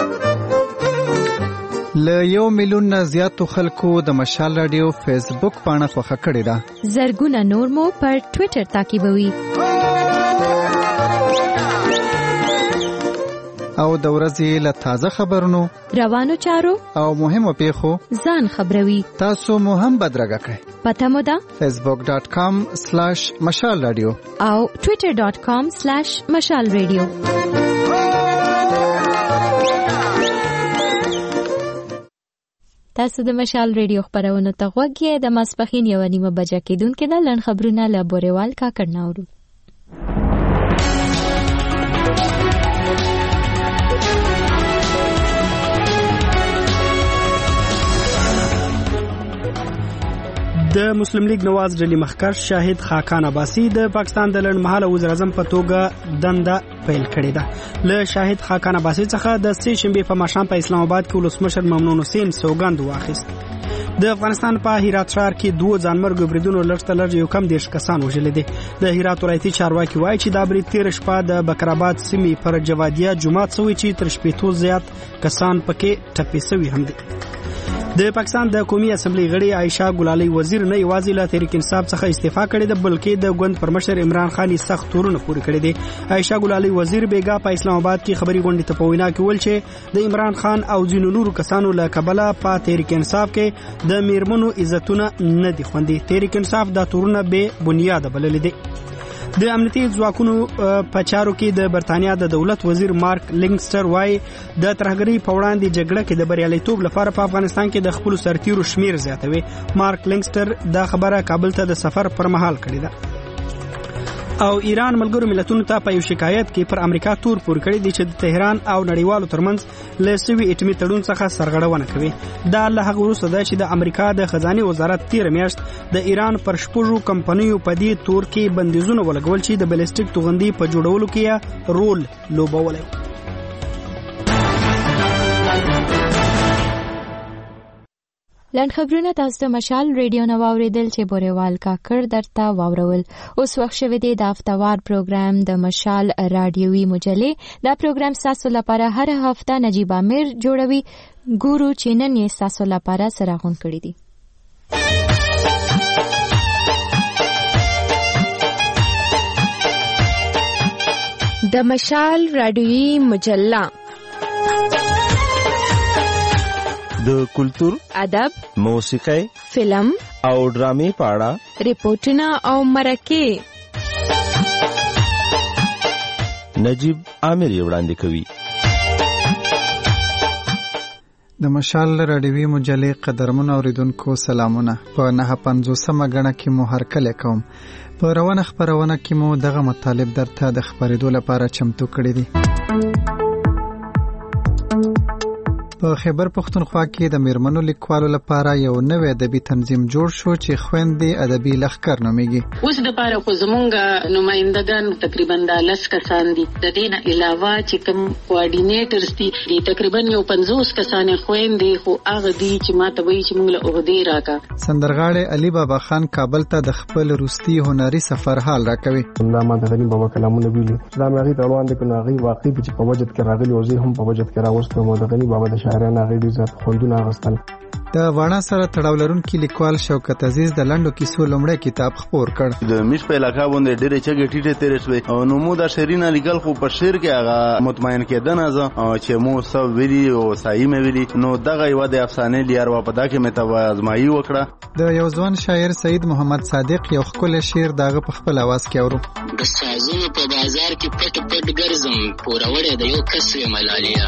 S4: له 1 میلیون نه زیاتو خلکو د مشال رادیو فیسبوک پاڼه خوښه کړې ده.
S1: زرګونه نور مو پر ټوئیټر تعقیبوي.
S4: او د ورځې له تازه خبرونو،
S1: روانو چارو
S4: او مهمو پیښو
S1: ځان خبروي.
S4: تاسو مو هم بدرګه کړئ.
S1: پته مو ده
S4: facebook.com/مشال رادیو
S1: او twitter.com/مشال رادیو. تاسو د مشال رادیو خبرونه ته غوږ یې. د ماسپخین 1:30 بجې کېدونکې د لن خبرونه له بوريوال کاکړ ناورو.
S6: د مسلم لیگ نواز ډلې مخکښ شاهد خاقان عباسی د پاکستان د لړمحاله وزیر اعظم په توګه دنده پیل کړې ده. له شاهد خاقان عباسی څخه د سې شنبه په ماښام په اسلام آباد کې ولسمشر ممنون حسین سوګند واخیست. د افغانستان په هرات ښار کې 2 ځانمرګ بریدونو لږ یو کم 10 کسان وژل دي. د هرات ولایتي چارواکي وایي چې دا برید تیر شپه د بکرآباد سیمې پر جوادیه جمعات سوي چې تر 80 زیات کسان پکې ټپي شوي هم دي. د پاکستان د قومي اسمبلی غړي عائشہ ګلالي وزیر نه یوازې له تحریک انصاف څخه استعفا کړې ده بلکې د ګوند پرمشر عمران خان سخت تورونه پورې کړې دي. عائشہ ګلالي وزیر بیګا په اسلام آباد کې خبري غونډې ته په وینا کې ول چې د عمران خان او ځینو نورو کسانو له کبله په تحریک انصاف کې د میرمنو عزتونه نه دي خوندي. تحریک انصاف دا تورونه به بنیاد بلل دي. د امنیتي ځواکونو په چارو کې د برتانیا د دولت وزیر مارک لینګسټر وايي د ترهګرۍ په وړاندې جګړه کې د بریالیتوب لپاره په افغانستان کې د خپل سرتیرو شمیر زیاتوي. مارک لینګسټر دا خبره کابل ته د سفر پر مهال کړې ده. او ایران ملګرو ملتونو ته په یو شکایت کې پر امریکا تور پور کړی دی چې د تهران او نړیوالو ترمنځ له سوي اټومي تړون څخه سرغړونه کوي. دا له هغه وروسته ده چې د امریکا د خزانه وزارت 13 میاشت د ایران پر شپږو کمپنیو په دې تور کې بندیزونه ولګول چې د بلیسټیک توغندي په جوړولو کې رول لوبولی.
S1: لن خبرونه تاسو د مشال رادیو نو اوریدل چې بوريوال کاکړ درته واورول. اوس وخت شوه دی د افتوار پروګرام د مشال رادیوي مجلې. دا پروګرام تاسو لپاره هر هفته نجیب امیر جوړوي. ګورو چې نن یې تاسو لپاره سراغون کړی دی.
S7: د مشال رادیوي مجله
S10: د کلتور،
S7: ادب،
S10: موسیقي،
S7: فلم
S10: او ډرامې په اړه
S7: ریپورتونه او مرکې
S10: نجیب امیر وړاندې کوي.
S4: د مشال رادیوي مجلې قدرمن اوریدونکو سلامونه. په 950مه غړه کې مو هرکله کوم. په روانه خبرونه کې مو دغه مطالب درته د خبرېدو لپاره چمتو کړی دي. په خیبر پختونخوا کې د میرمنو لیکوالو لپاره یو نوې ادبي تنظیم جوړ شو چې خويندې ادبي لښکر نومیږي.
S11: اوس د پاره خو زمونږ نمائندگان تقریبا 10 کسان دي. د دې نه علاوه چې کوم کوارډینیټرز دي تقریبا یو 50 کسان خويندې خو هغه دي چې ماته وایي چې موږ له عہدې راکا.
S4: سندرغاړی علي بابا خان کابل ته د خپل روستي هنري سفر حال راکوي.
S25: الله ما د غنی بابا کلامونه ویلي دا مې غي روان دي کنه غي واقعي چې په وجد کې راغلي او زه هم په وجد کې راوستم. مو د غنی بابا د شاعرانه غي دي ځات خوندونه غستل.
S4: د وانا سره تړاو لرونکي لیکوال شوکت عزیز د لندو کیسو لومړی کتاب خپور کړ.
S26: د میش په علاقہ باندې ډېرې چګې ټیټه تیرې شوې او نو مو د شیرینه لیکل خو په شعر کې هغه مطمئن کېدنه چې مو سو ویلي او صحیح مې ویلي نو دغه یو د افسانې لیار و په دا کې مې ته ازمایي وکړه.
S4: د یو ځوان شاعر سید محمد صادق یو خپل شعر دغه په خپل आवाज کې اورو.
S27: د سازونو په بازار کې پټ پټ ګرځم پوروړې د یو کس وی ملالیا.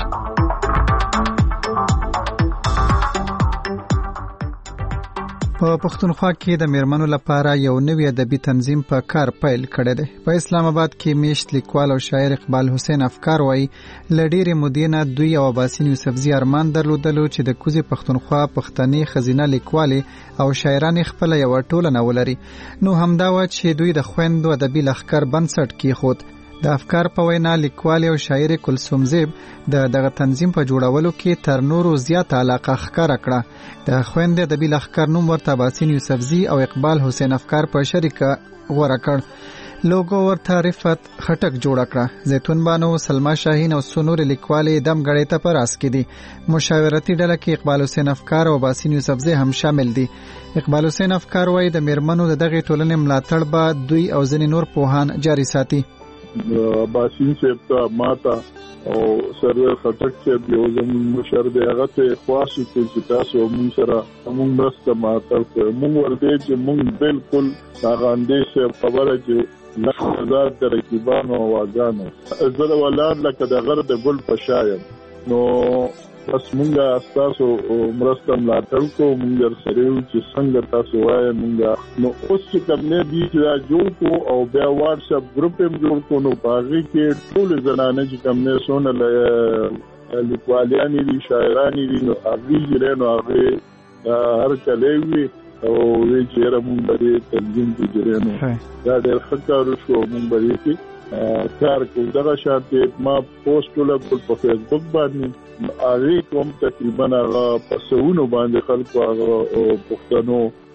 S4: په پښتونخوا کې د میرمنو لپاره یو نوی ادبي تنظیم په کار پیل کړی دی. په اسلام آباد کې میشت لیکوال او شاعر اقبال حسین افکار وایي لډيري مدینه دوی او عباسین یوسفزي ارمان درلودلو چې د کوزي پښتونخوا پښتني خزینه لیکوالي او شاعران خپل یو ټولنه ولري. نو همدا و چې دوی د خويندو ادبي لښکر بنسټ کې خود د افکار په وینا لیکوال او شاعر کلثوم زیب دغه تنظیم په جوړولو کې تر نورو زیات علاقه ښکاره کړه. د خويندې ادبي لښکر نوم ورته عباسین یوسفزي او اقبال حسین افکار په شریکه غوړه کړ. لوګو ورته رفت خټک جوړ کړه. زیتون بانو، سلما شاهین او سنور لیکوالې دم غړې ته پر اس کې دي. مشاورتي ډله کې اقبال حسین افکار او باسین یوسفزی هم شامل دي. اقبال حسین افکار وایي د میرمنو د دغه ټولنې ملاتړ به دوی او ځینې نور پوهان جاري ساتي.
S22: باسین صاحب ته ماته او سرور خټک صاحب یو زموږ مشر دی، هغه ته خواست کوي چې تاسو موږ سره موږ مرسته ماته کوئ. موږ ورته چې موږ بالکل هغه اندېښه خبره چې لږ د رقیبانو او واګانو زه ولاد لکه د غر د ګل په شایم نو بس مونږه تاسو مرسته ملاتړ کوو. مونږ سره یو چې څنګه تاسو وایي مونږ نو اوس چې کوم نه دي چې جوړ کو او بیا واتس اپ ګروپ هم جوړ کو نو باغی کې ټول زنانه چې کوم نه سونه لیکوالیان دي، شاعران دي، نو هغه جوړ نو هغه هر کله وی او وی چې رمون باندې تنظیم جوړ نو دا ډېر خطر شو. مونږ باندې کار کوو. دغه شانته ما پوسټ وکړ په فیسبوک باندې، هغه کوم تقریبا هغه پسونو باندې خلکو هغه پښتنو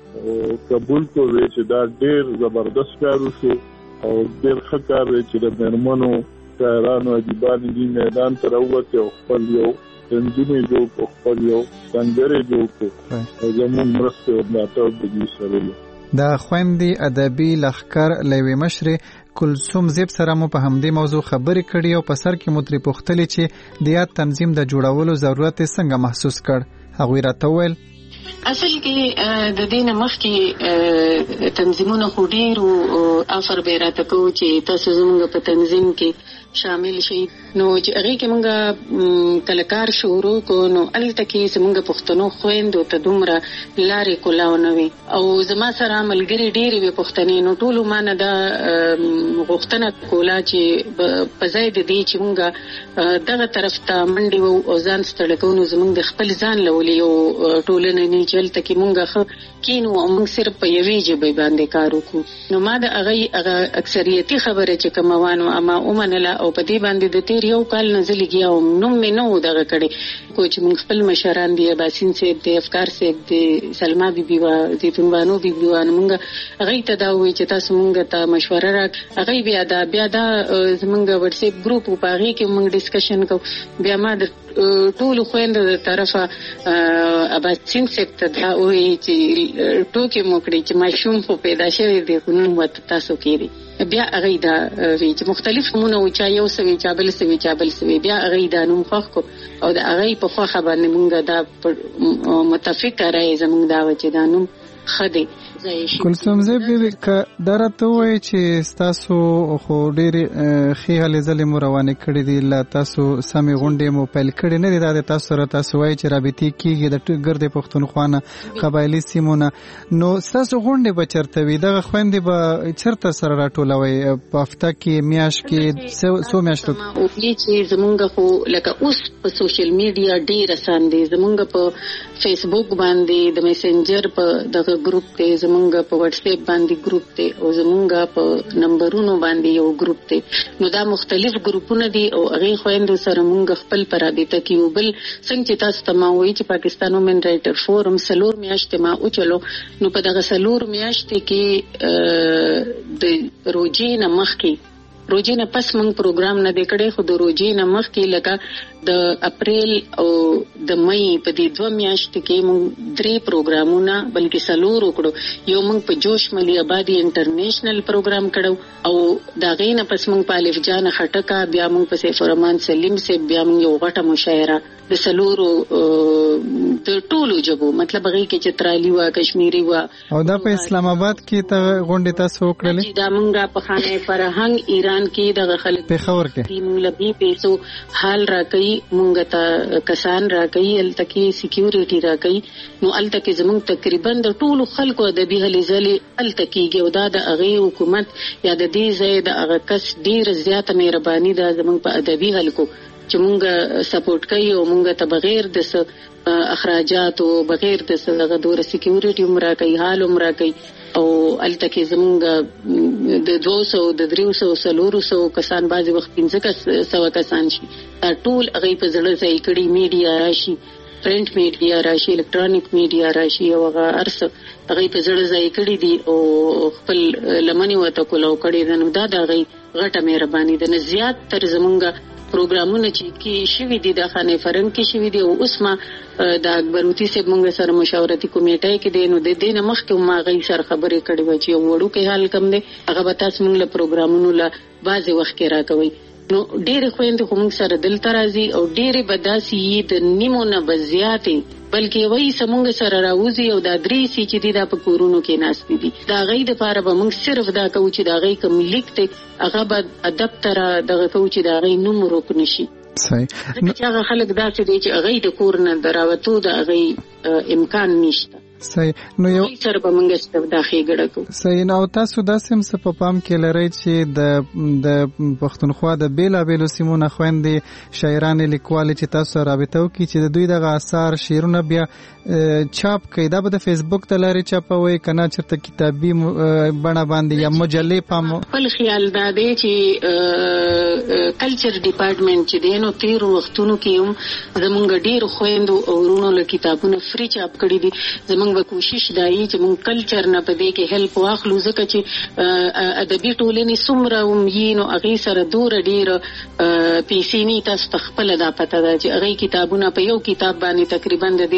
S22: قبول کوي چې دا ډېر زبردست کار وشو او ډېر ښه کار دی چې د میرمنو شاعرانو ادیبانو دې میدان ته راووتې او خپل یو تنظیم جوړ کړو، خپل یو سنګرې جوړ کړو او زموږ مرسته او ملاتړ د دې سره
S4: د خويندې ادبي لښکر لوي مشر کلثوم زیب سره مو په همدې موضوع خبرې کړې او په سر کې مو ترې پوښتلې چې د یاد تنظیم د جوړولو ضرورت څنګه محسوس کړ. هغوی راته وویل
S11: اصل کې د دې نه مخکې تنظیمونه خو ډېر افر به راته کوو چې تاسو زموږ په تنظیم کې شامل شي. نو چې هغې کې موږ کله کار شروع کړو نو هلته کې زموږ پښتنو خویندو ته دومره لارې کولاو نه وي او زما سره ملګري ډېرې وې پښتنې، نو ټولو ما نه دا غوښتنه کوله چې په ځای د دې چې موږ دغه طرف ته منډې وو او ځان ستړی کوو نو زموږ د خپل ځان له ولې یو ټولنه نه چې هلته کې موږ ښه کینو او موږ صرف په یوې ژبې باندې کار وکړو. نو ما د هغه اکثریتي خبره چې کومه وانه اما ومنله او په دې باندې د تیر یو کال نه زه لګیا وم. نوم مې نه و دغه کړی کو چې موږ خپل مشران دي، باسین صاحب دی، افکار صاحب دی، سلما بیبي وه، زیتون بانو بیبي وه، نو موږ هغې ته دا ووایي چې تاسو موږ ته مشوره راکړئ. هغې بیا دا زموږ وټساپ ګروپ و، په هغې کې موږ ډسکشن کوو. بیا ما د ټولو خویندو د طرفه باسین صاحب ته دا ووایي چې ټوکې مو کړې چې ماشوم خو پیدا شوی دی خو نوم ورته تاسو کېږدئ. بیا هغې دا وی چې مختلف نومونه و، چا یو څه وي، چا بل څه وي، چا بل څه وي. بیا هغې دا نوم خوښ کړو او د هغې په خوښه باندې موږ دا متفقه رایې زموږ دا وه چې دا نوم ښه دی.
S4: کلثوم زیب بیبي که دا راته ووایي چې ستاسو خو ډېرې ښې هلې ځلې مو روانې کړې دي، له تاسو سمې غونډې مو پیل کړې نه دي، دا د تاسو سره تاسو وایي چې رابطې کېږي د ګرد پښتونخوا نه قبایلي سیمو نه، نو ستاسو غونډې به چېرته وي؟ دغه خویندې به چېرته سره راټولوئ؟ په هفته کې، میاشت کې، څو میاشتو
S11: کې؟ چې زمونږ خو لکه اوس په سوشل میډیا ډېر اسان دی. زمونږ په فیسبوک باندې د میسنجر په دغه ګروپ دی، زمونږ په واتساپ باندې ګروپ دی او زمونږ په نمبرونو باندې یو ګروپ دی. نو دا مختلف ګروپونه دي او هغې خویندو سره مونږ خپل په رابطه کې یو. بل څنګه چې تاسو ته ما وایي چې پاکستان وومن رایټر فورم 4 میاشتې ما وچلو، نو په دغه 4 میاشتې کې د روجې نه مخکې، روجې نه پس موږ پروګرام نه دی کړی، خو د روجې نه مخکې لکه د اپریل او د مئی په دې 2 میاشتې کې موږ 3 پروګرامونه بلکې 4 وکړو. یو موږ په جوش ملي آبادي انټرنیشنل پروګرام کړو او د هغې نه پس موږ په الف جان خټکه، بیا موږ په سیف الرحمن سلیم صاحب، بیا موږ یو غټه مشاعره د 4 د ټولو ژبو، مطلب هغې کې چترالي وه، کشمیري وه.
S4: او دا په اسلام آباد کې ته غونډې تاسو وکړلې؟
S11: دا موږ په خانه فرهنګ ایران کې دغه خلک
S4: پېښور کې
S11: موږ له دې پیسو حال راکوي، موږ ته کسان راکوي، هلته کې سیکیورټي راکوي. نو هلته کې زموږ تقریبا د ټولو خلکو ادبي هلې ځلې هلته کېږي او دا د هغې حکومت یا د دې ځای د هغه کس ډېره زیاته مهرباني ده زموږ په ادبي خلکو چې مونږ سپورټ کوي او مونږ ته بغیر د اخراجات او بغیر د دغه دوره سکیورټي هم راکوي، حال هم راکوي. او هلته کې زمونږ د 200 د 300 400 کسان بعضې وخت 500 کسان شي، دا ټول هغې په زړه ځای کړي، میډیا راشي پرنٹ میډیا راشي، الکترونیک میډیا راشي، او هغه ارسه هغه په زړه ځای کړی دي او خپل لمنې وته کولو کړی ده. نو دا د هغه غټه مهرباني ده. نه زیات تر زمونږ پروګرامونه چې کې شوي دي د خانه فرنګ کې شوي دي، او اوس ما د اکبروتی صاحب مونږ سره مشاورتي کمیټه کې دی، نو د دې نه مخکې ما غي سره خبرې کړې و چې وړو کې حال کم دی، هغه به تاسو مونږ له پروګرامونو له بعضې وخت کې راکوي. نو ډېرې خویندې خو مونږ سره دلته راځي او ډېرې به داسې یي د نیمو نه به زیاتې، بلکې وایي سمونږ سره راوځي او دا درې سي چې دي دا په کورونو کې ناستې دي. د هغې دپاره به مونږ صرف دا کوو چې د هغې کوم لیک دی هغه به ادب ته دغه کوو چې د هغې نوم ورک نه شي.
S4: صحیح.
S11: ځکه چې هغه خلک داسې دی چې هغې د کور نه د راوتو د هغې امکان نشته.
S4: صحیح. نو یو
S11: سره به موږ استفاده غړو.
S4: صحیح. نو تاسو داسې هم څه په پام کې لرئ چې د پښتونخوا د بیلابیلو سیمو نه خویندې شاعرانې لیکوالې چې تاسو رابطه وکړي چې د دوی دغه اثار شعرونه بیا چاپ کړي، دا به د فیسبوک د لارې چاپوي که نه چېرته کتابي بڼه باندې یا مجلې پام؟
S11: خپل خیال دا دی چې کلچر ډپارټمنټ چې دی نو تېرو وختونو کې هم زمونږ ډېرو خویندو او وروڼو له کتابونه فری چاپ کړي دي. زمونږ به کوشش دا وي چې مونږ کلچر نه په دې کې هیلپ واخلو، ځکه چې ادبي ټولنې څومره هم یي نو هغې سره دوره ډېره پیسې نه تاسو ته خپله دا پته ده چې هغې کتابونه په یو کتاب باندې تقریبا د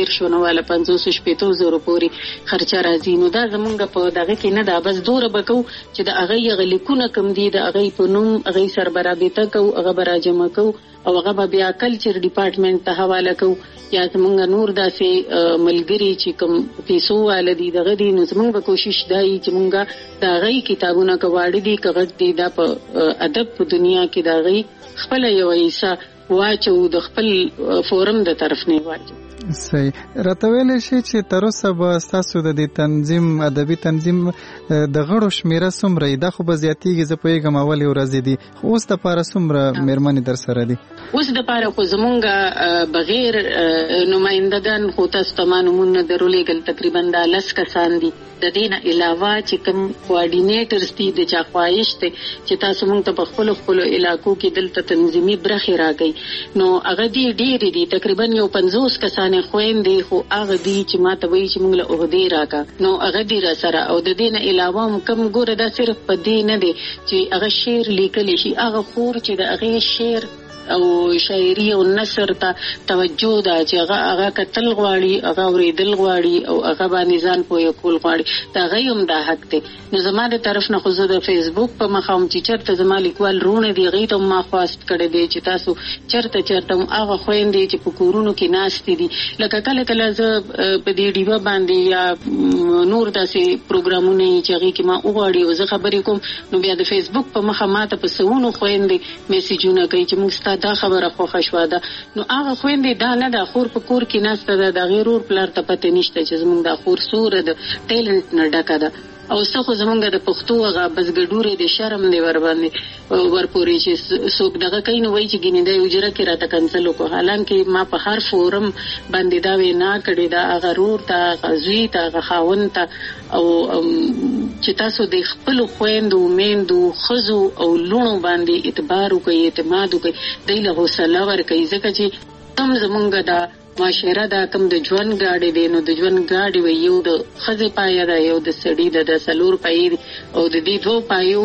S11: 50,000 پورې خرچه راځي. نو دا زمونږ په دغه کې نه ده، بس دوره به کوو چې د هغې هغه لیکونه کوم دي د هغې په نوم هغې سره به رابطه کوو، هغه به راجمع کوو او هغه به بیا کلچر ډپارټمنټ ته حواله کوو. یا زمونږ نور داسې ملګري چې کوم پیسو واله دي دغه دي، نو زمونږ به کوشش دا وي چې مونږ د هغې کتابونه که واړه دي که غټ دي دا په ادب په دنیا کې د هغې خپله یوه حصه واچو، د خپل فورم د طرف نه واچو.
S4: صحیح. راته ویلی شي چې تر اوسه به ستاسو د دې تنظیم ادبي تنظیم د غړو شمېره څومره وي؟ دا خو به زیاتېږي، زه پوهېږم اولې ورځې دي، خو اوس دپاره څومره مېرمنې در سره دي؟
S11: اوس دپاره خو زمونږ بغیر نمایندګان خو تاسو ته ما نومونه درولېږل تقریبا دا 10 کسان دي. د دې نه علاوه چې کوم کوارډینیټرز دي د چا خواهش دی چې تاسو مونږ ته په خپلو علاقو کې دلته تنظیمي برخې راکئ، نو هغه دي ډېرې دي، تقریبا یو 50 کسانې خویندې خو هغه دي چې ما ته وایي چې مونږ له عهدې راکړه، نو هغه دي را سره. او د دې نه علاوه هم کوم ګوره دا صرف په دې نه دی چې هغه شعر لیکلی شي، هغه خور چې د هغې شعر او شاعري او نثر ته توجه ده چې هغه کتل غواړي، هغه اورېدل غواړي او هغه باندې ځان پوهه کول غواړي، د هغې هم دا حق دی. نو زما د طرف نه خو زه د فیسبوک په مخه هم چې چېرته زما لیکوال وروڼه دي هغې ته هم ما خواست کړی دی چې تاسو چېرته هم هغه خویندې چې په کورونو کې ناستې دي، لکه کله کله زه په دې ډیوه باندې یا نور داسې پروګرامونه چې هغې کې ما وغواړي او زه خبرې کوم، نو بیا د فیسبوک په مخه ما ته په سوونو خویندې میسیجونه کوي چې موږ ستا دا خبره خوښه شوه ده. نو هغه خویندې دا نه ده، خور په کور کې ناسته ده، د هغې رور پلار ته پته نشته چې زموږ دا خور سوره د ټیلنټ نه ډکه ده. او څه خو زمونږ د پښتو هغه بزګډورې د شرم دی ورباندې ورپورې چې څوک دغه کوي نو وایي چې ګینې د اجره کې راته کنسل وکړو، حالانکې ما په هر فورم باندې دا وینا کړې ده هغه رور ته، هغه زوی ته، هغه خاوند ته، او چې تاسو د خپلو خویندو میندو ښځو او لوڼو باندې اعتبار وکړئ، اعتماد وکړئ، دوی له حوصله ورکړئ، ځکه چې کوم زمونږ دا معاشره دا کوم د ژوند ګاډی دی نو د ژوند ګاډی وي یو د ښځې پایه ده، یو د سړي ده، د 4 پایې دي او د دې 2 پایو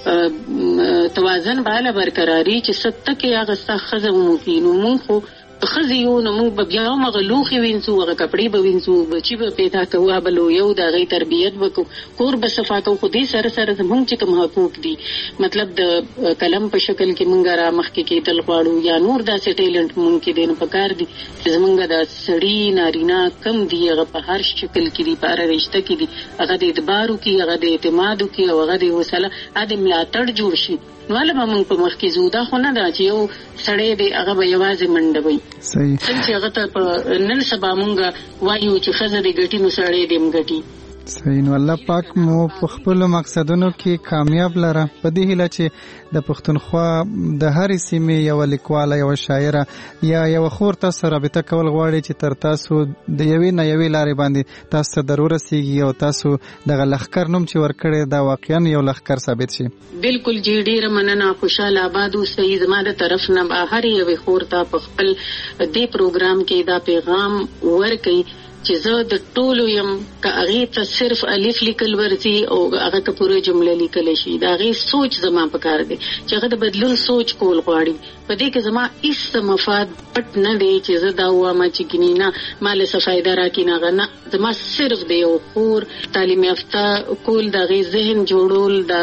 S11: توازن بالا برقراري چې ست کې هغه ستا ښځه وموکي. نو مونږ خو ښځې یو نو مونږ به بیا هم هغه لوښې وینځو، هغه کپړې به وینځو، بچي به پیدا کوو، به لویو د هغې تربیت به کوو، کور به صفا کوو، خو دې سره سره زمونږ چې کوم حقوق دي مطلب د قلم په شکل کې مونږ را مخکې کېدل غواړو یا نور داسې ټیلنټ مونږ کې دی نو پکار دي چې زمونږ د سړي نارینه کم دي هغه په هر شکل کې دي، په هره رشته کې دي، هغه د اعتبار وکړي، هغه د اعتماد وکړي او هغه د حوصله د ملاتړ جوړ شي. نو هله به مونږ په مخکې ځو، دا خو نه ده چې یو سړی دی هغه به یوازې منډه وي. څنګه چې هغه ته په نن سبا مونږ وایو چې ښځه دې ګټي نو سړی دې هم ګټي.
S4: صحیح. نو الله پاک مو په خپل مقصدونو کې کامیاب لره. په دې هیله چې د پښتونخوا د هرې سیمې یو لیکواله یو شاعره یا یو خور تاسو رابطه کول غواړي چې تر تاسو د یوې نه یوې لارې باندې تاسو ته ضرورت سیږي او تاسو دغه لښکر نوم چې ورکړی دا واقعا یو لښکر ثابت شي.
S11: بالکل جی ډیره مننه. خوشاله آباد اوسئ. زما د طرف نه به هرې یوې خور ته په خپل دې پروګرام کې دا پیغام ورکړئ چې زه د ټولو یم که هغې ته صرف الف لیکل ورځي او هغه که پوره جمله لیکلی شي د هغې سوچ زما په کار دی چې هغه د بدلون سوچ کول غواړي. په دې کې زما هېڅ مفاد پټ نه دی چې زه دا ووایم چې ګینې نه ما له څه فایده راکړي نه هغه نه. زما صرف د یو خور تعلیم یافته کول د هغې ذهن جوړول د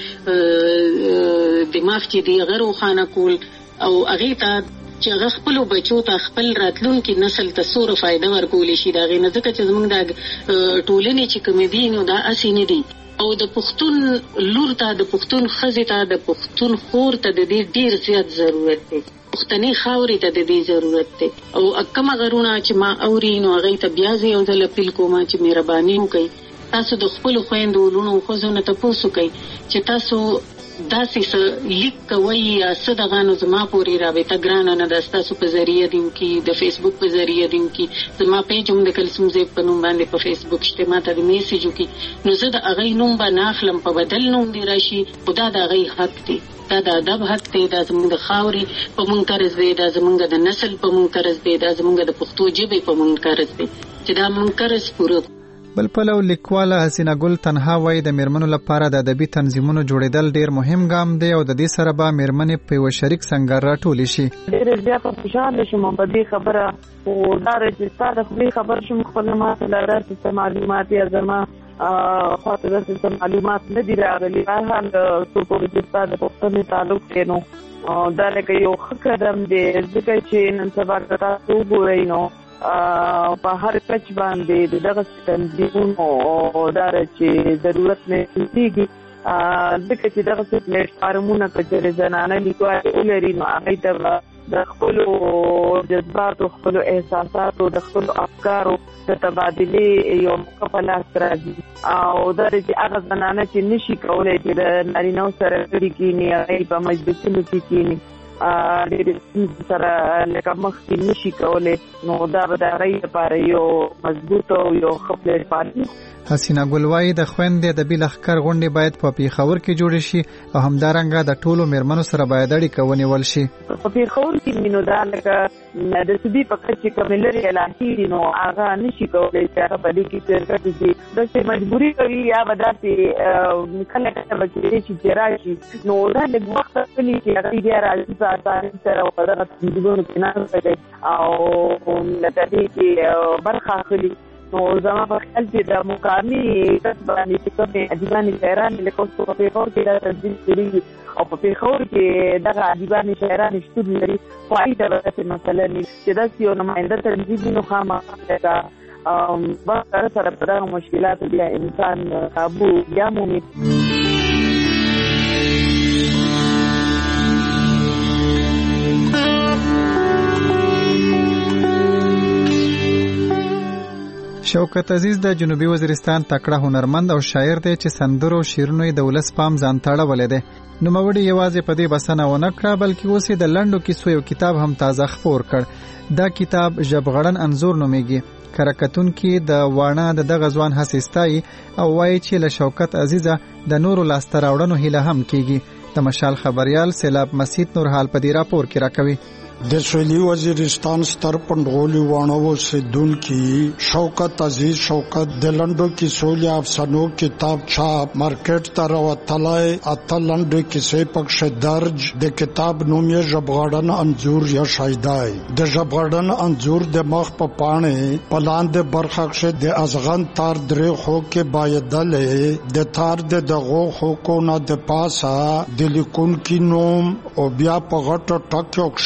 S11: هغې دماغ چې دی هغه روښانه کول او هغې ته چې هغه خپلو بچو ته خپل راتلونکي نسل ته څومره فایده ورکولی شي د هغې نه. ځکه چې زموږ د ټولنې چې کومې دي نو دا هسې نه دي او د پښتون لور ته د پښتون ښځې ته د پښتون خور ته د دې ډېر زیات ضرورت دی. پښتنې خاورې ته د دې ضرورت دی او کومه غرونه چې ما اوري نو هغې ته بیا زه یو ځل اپیل کوم چې مهرباني وکړئ تاسو د خپلو خویندو لوڼو ښځو نه تپوس وکړئ چې تاسو داسې څه لیک کوئ یا څه دغه نو زما پورې رابطه ګرانه نه ده. ستاسو په ذریعه دې وکړي د فیسبوک په ذریعه دې وکړي. زما پیج هم د کلثوم زیب په نوم باندې په فیسبوک شته. ما ته د میسیج وکړي نو زه د هغې نوم به نه اخلم په بدل نوم دې راشي خو دا د هغې حق دی. دا د ادب حق دی. دا زموږ د خاورې په مونږ قرض دی. دا زموږ د نسل په مونږ قرض دی. دا زموږ د پښتو ژبې په مونږ قرض دی چې دا مونږ قرض پوره.
S4: بل پلو لیکواله حسینه ګل تنها وایي د میرمنو لپاره د ادبي تنظیمونو جوړېدل ډېر مهم ګام دی او د دې سره به میرمنې په یو شریک سنګر راټولې شي.
S8: ډېر زیاته خوشحاله شوم په دې خبره خو دا چې ستا د خولې خبر شوم خپله ما ته له داسې معلومات یا زما خواته داسې معلومات نه دي راغلي. بهرحال څو پورې چې ستا د پوښتنې تعلق دی نو دا لکه یو ښه قدم دی ځکه چې نن سبا که تاسو وګورئ نو په هر کچ باندې دغه تنظیمونو دا چې ضرورت محسوسېږي ځکه چې دغه پلیټ فارمونه که چېرې زنانه لیکوالې ولري نو هغې ته به د خپلو جذباتو خپلو احساساتو د خپلو افکارو د تبادلې یو موقع په لاس راځي او دا چې هغه زنانه چې نشي کولی چې د نارینهو سره ګډې کښېني هغې په مجلسونو کې کښېني ډېرې سره لکه مخکې نشي کولی نو دا به د هغې لپاره یو مضبوط او یو ښه پلیټ فارم.
S4: حسینه ګل وایي د خویندې ادبي لښکر غونډې باید په پېښور کې جوړې شي او همدارنګه د ټولو میرمنو سره باید اړیکه ونیول شي.
S8: په پېښور کې نو دا لکه د سودي په کچ کې کومې لرې اعلان کېږي نو هغه نشي کولی چې هغه په دې کې شرکت وکړي. داسې مجبوري کوي یا به داسې کله کله به کېدای شي چې راشي نو دا لږ وخت اخلي چې هغوی بیا راځي په اسانۍ سره په دغه تنظیمونو کې ناسته کوي او لکه دې کې برخه اخلي. نو زما په خیال چې د مقامي کس باندې چې کومې ادیبانې شاعرانې لکه اوس په پېښور کې دا تنظیم جوړېږي او په پېښور کې دغه ادیبانې شاعرانې شتون لري خو هغې ته به داسې مسله نه وي چې داسې یو نماینده تنظیم وي نو خامخا لکه بس سره سره په دغه مشکلاتو بیا انسان قابو بیا مومي.
S4: شوکت عزیز د جنوبي وزیرستان تکړه هنرمند او شاعر دی چې سندرو او شعرونو د ولس پام ځان ته اړولی دی. نوموړي یوازې په دې بسنه ونه کړه بلکې اوس یې د لنډو کیسو یو کتاب هم تازه خپور کړ. دا کتاب ژبغړن انځور نومیږي. کره کتونکي د واڼه د دغه ځوان هڅې ستایي او وایي چې له شوکت عزیزه د نورو لاسته راوړنو هیله هم کیږي. د مشال خبریال سیلاب مسید نورحال په دې راپور کې راکوي.
S3: د سویلی وزیرستان ستر پندغولی وانو سیدون کی شوکت عزیز شوکت د لنډو کیسو یا افسانو کتاب چاپ مارکیټ ته راوتلی. اته لنډې کیسې پکښې درج. د کتاب نوم یې ژبغړن انځور یا شایدای. د ژبغړن انځور د مخ په پاڼې په لاندې برخه کښې د ازغن تار درې خو کې بایدلې د تار د دغو خوکو نه د پاسه د لیکونکي نوم او بیا په غټو ټکیو کښې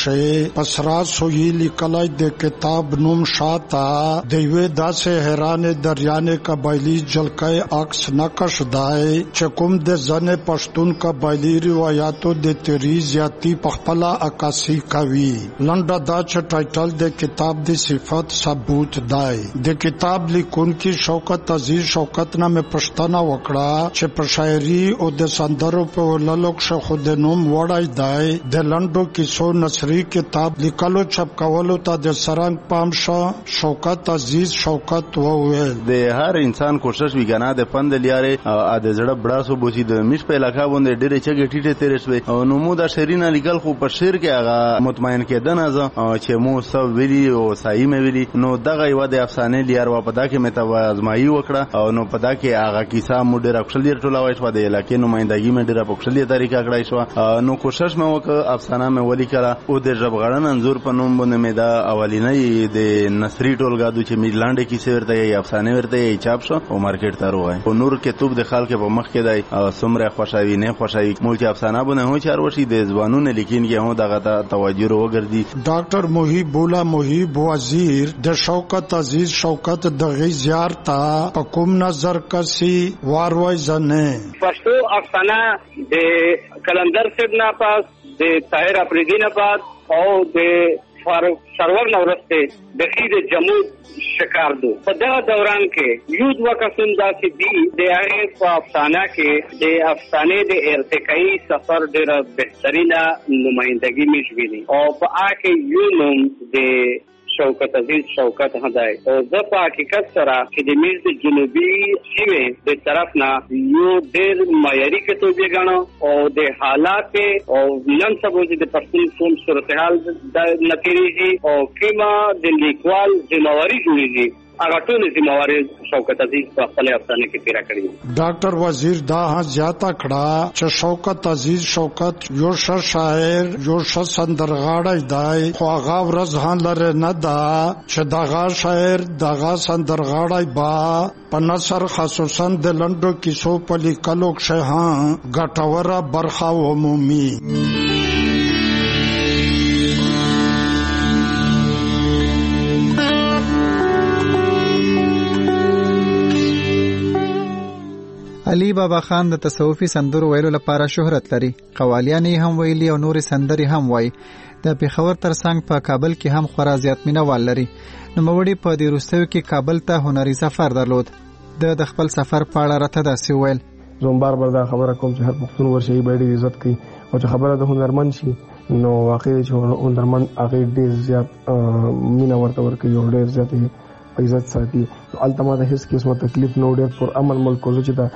S3: پسرا سوی لیکلای د کتاب نوم شاتا دیوی داسې حیران دریانه قبایلی جلکای عکس نقش دای چکم د زن پښتون قبایلی روایتو د تیری زیاتی پخپلا عکاسی کوي لنډه دا چې ټایټل د کتاب د صفات ثبوت دای د کتاب لیکونکي شوکت عزیز شوکت نامه پښتنه وکړه چې په شاعري او د سندرو په وللوک شخو د نوم وړای دای د لنډو کیسو نثري کتاب لیکلو چاپ کولو ته د سرنګ پام شوکت عزیز شوکت وویل
S26: د هر انسان کوشش ویګانا د پند لیاره ا د زړه بڑاسو بوسی د میش په علاقہ باندې ډېرې چګې ټیټه تیرې شوې او نو مو د شرینا لیکل خو په شعر کې هغه مطمئن کېدن از چې مو سب ویلی او سایه مې ویلی نو دغه یو د افسانه لیار و پدا کې مته ازمایي وکړه او نو پدا کې هغه کیسه مو ډېر خپل ټولوي شو د علاقې نمائندګي مې ډېر په خپل طریقه کړای شو نو کوشش مې وکړ افسانه مې ولی کړه او د ژبغړن انزور په نوم باندې مې دا اولینې د نثري ټولګادو چې میلاند کیسه ورته یې افسانه ورته یې چاپ شو او مارکیټ ته راوای او نور کتاب د خلک په مخ کې دی سمره خوشاوي نه خوشاوي مول چې افسانه بونه هو چار وشي د ځوانونو لیکین کې هو دغه توجه وګرځي
S3: ډاکټر محیب بولا محیب وزیر د شوکت عزیز شوکت د غیزیار تا په کوم نظر کسي واروي زنه
S12: پښتو افسانه د کلندر سیدنا پاس د طاهر افریدی نه پاس او د سرور نورسته د خید جمود شکار دو په دغه دوران کې یو دوه قسم داسې دي د هغه په افسانه کې د افسانې د ارتقایي سفر ډېر بهترینه نمائندګي مشوي او په هغه یو نوم د شوکت عزیز شوکت هداي او د په حقیقت سره چې د میز د جنوبي سیمه د طرف نه یو ډېر معیاري کتابي غنو او د حالات او نن سبا د پښتون قوم صورتحال د نتیجې او کیما د لیکوال ذمہواری جوړیږي هغه ټول ذمہواری شوکت عزیز په خپل افسانه کې پیرا کړی
S3: ډاکټر وزیر دا زیاته کړه چې شوکت عزیز شوکت یو شاعر یو سندرغاړی دی خو هغه ورځ هان لره نه دا چې دغه شاعر دغه سندرغاړی با په نثر خصوصا د لنډو کیسو په لیکلو کې ها ګټوره برخه عمومي
S4: علي بابا خان د تصوفي سندرو ویلو لپاره شهرت لري. قوالیان هم ویلي او نور سندري هم وایي. د پیښور ترڅنګ په کابل کې هم خورا زیات مینوال لري. نوموړي په دې وروستیو کې کابل ته هنري سفر درلود. د خپل سفر په اړه راته داسې ویل.
S25: زه بار دا خبره کوم چې هر پښتون ورشي باید عزت کوي او چې خبره د هنرمند شي نو واقعي چې هنرمند هغه ډېر زیات مینا ورته ورکوي او ډېر زیات عزت ساتي. التما د هیڅ قسمه تکلیف نو ډېر پر عمل ملک کوزو چې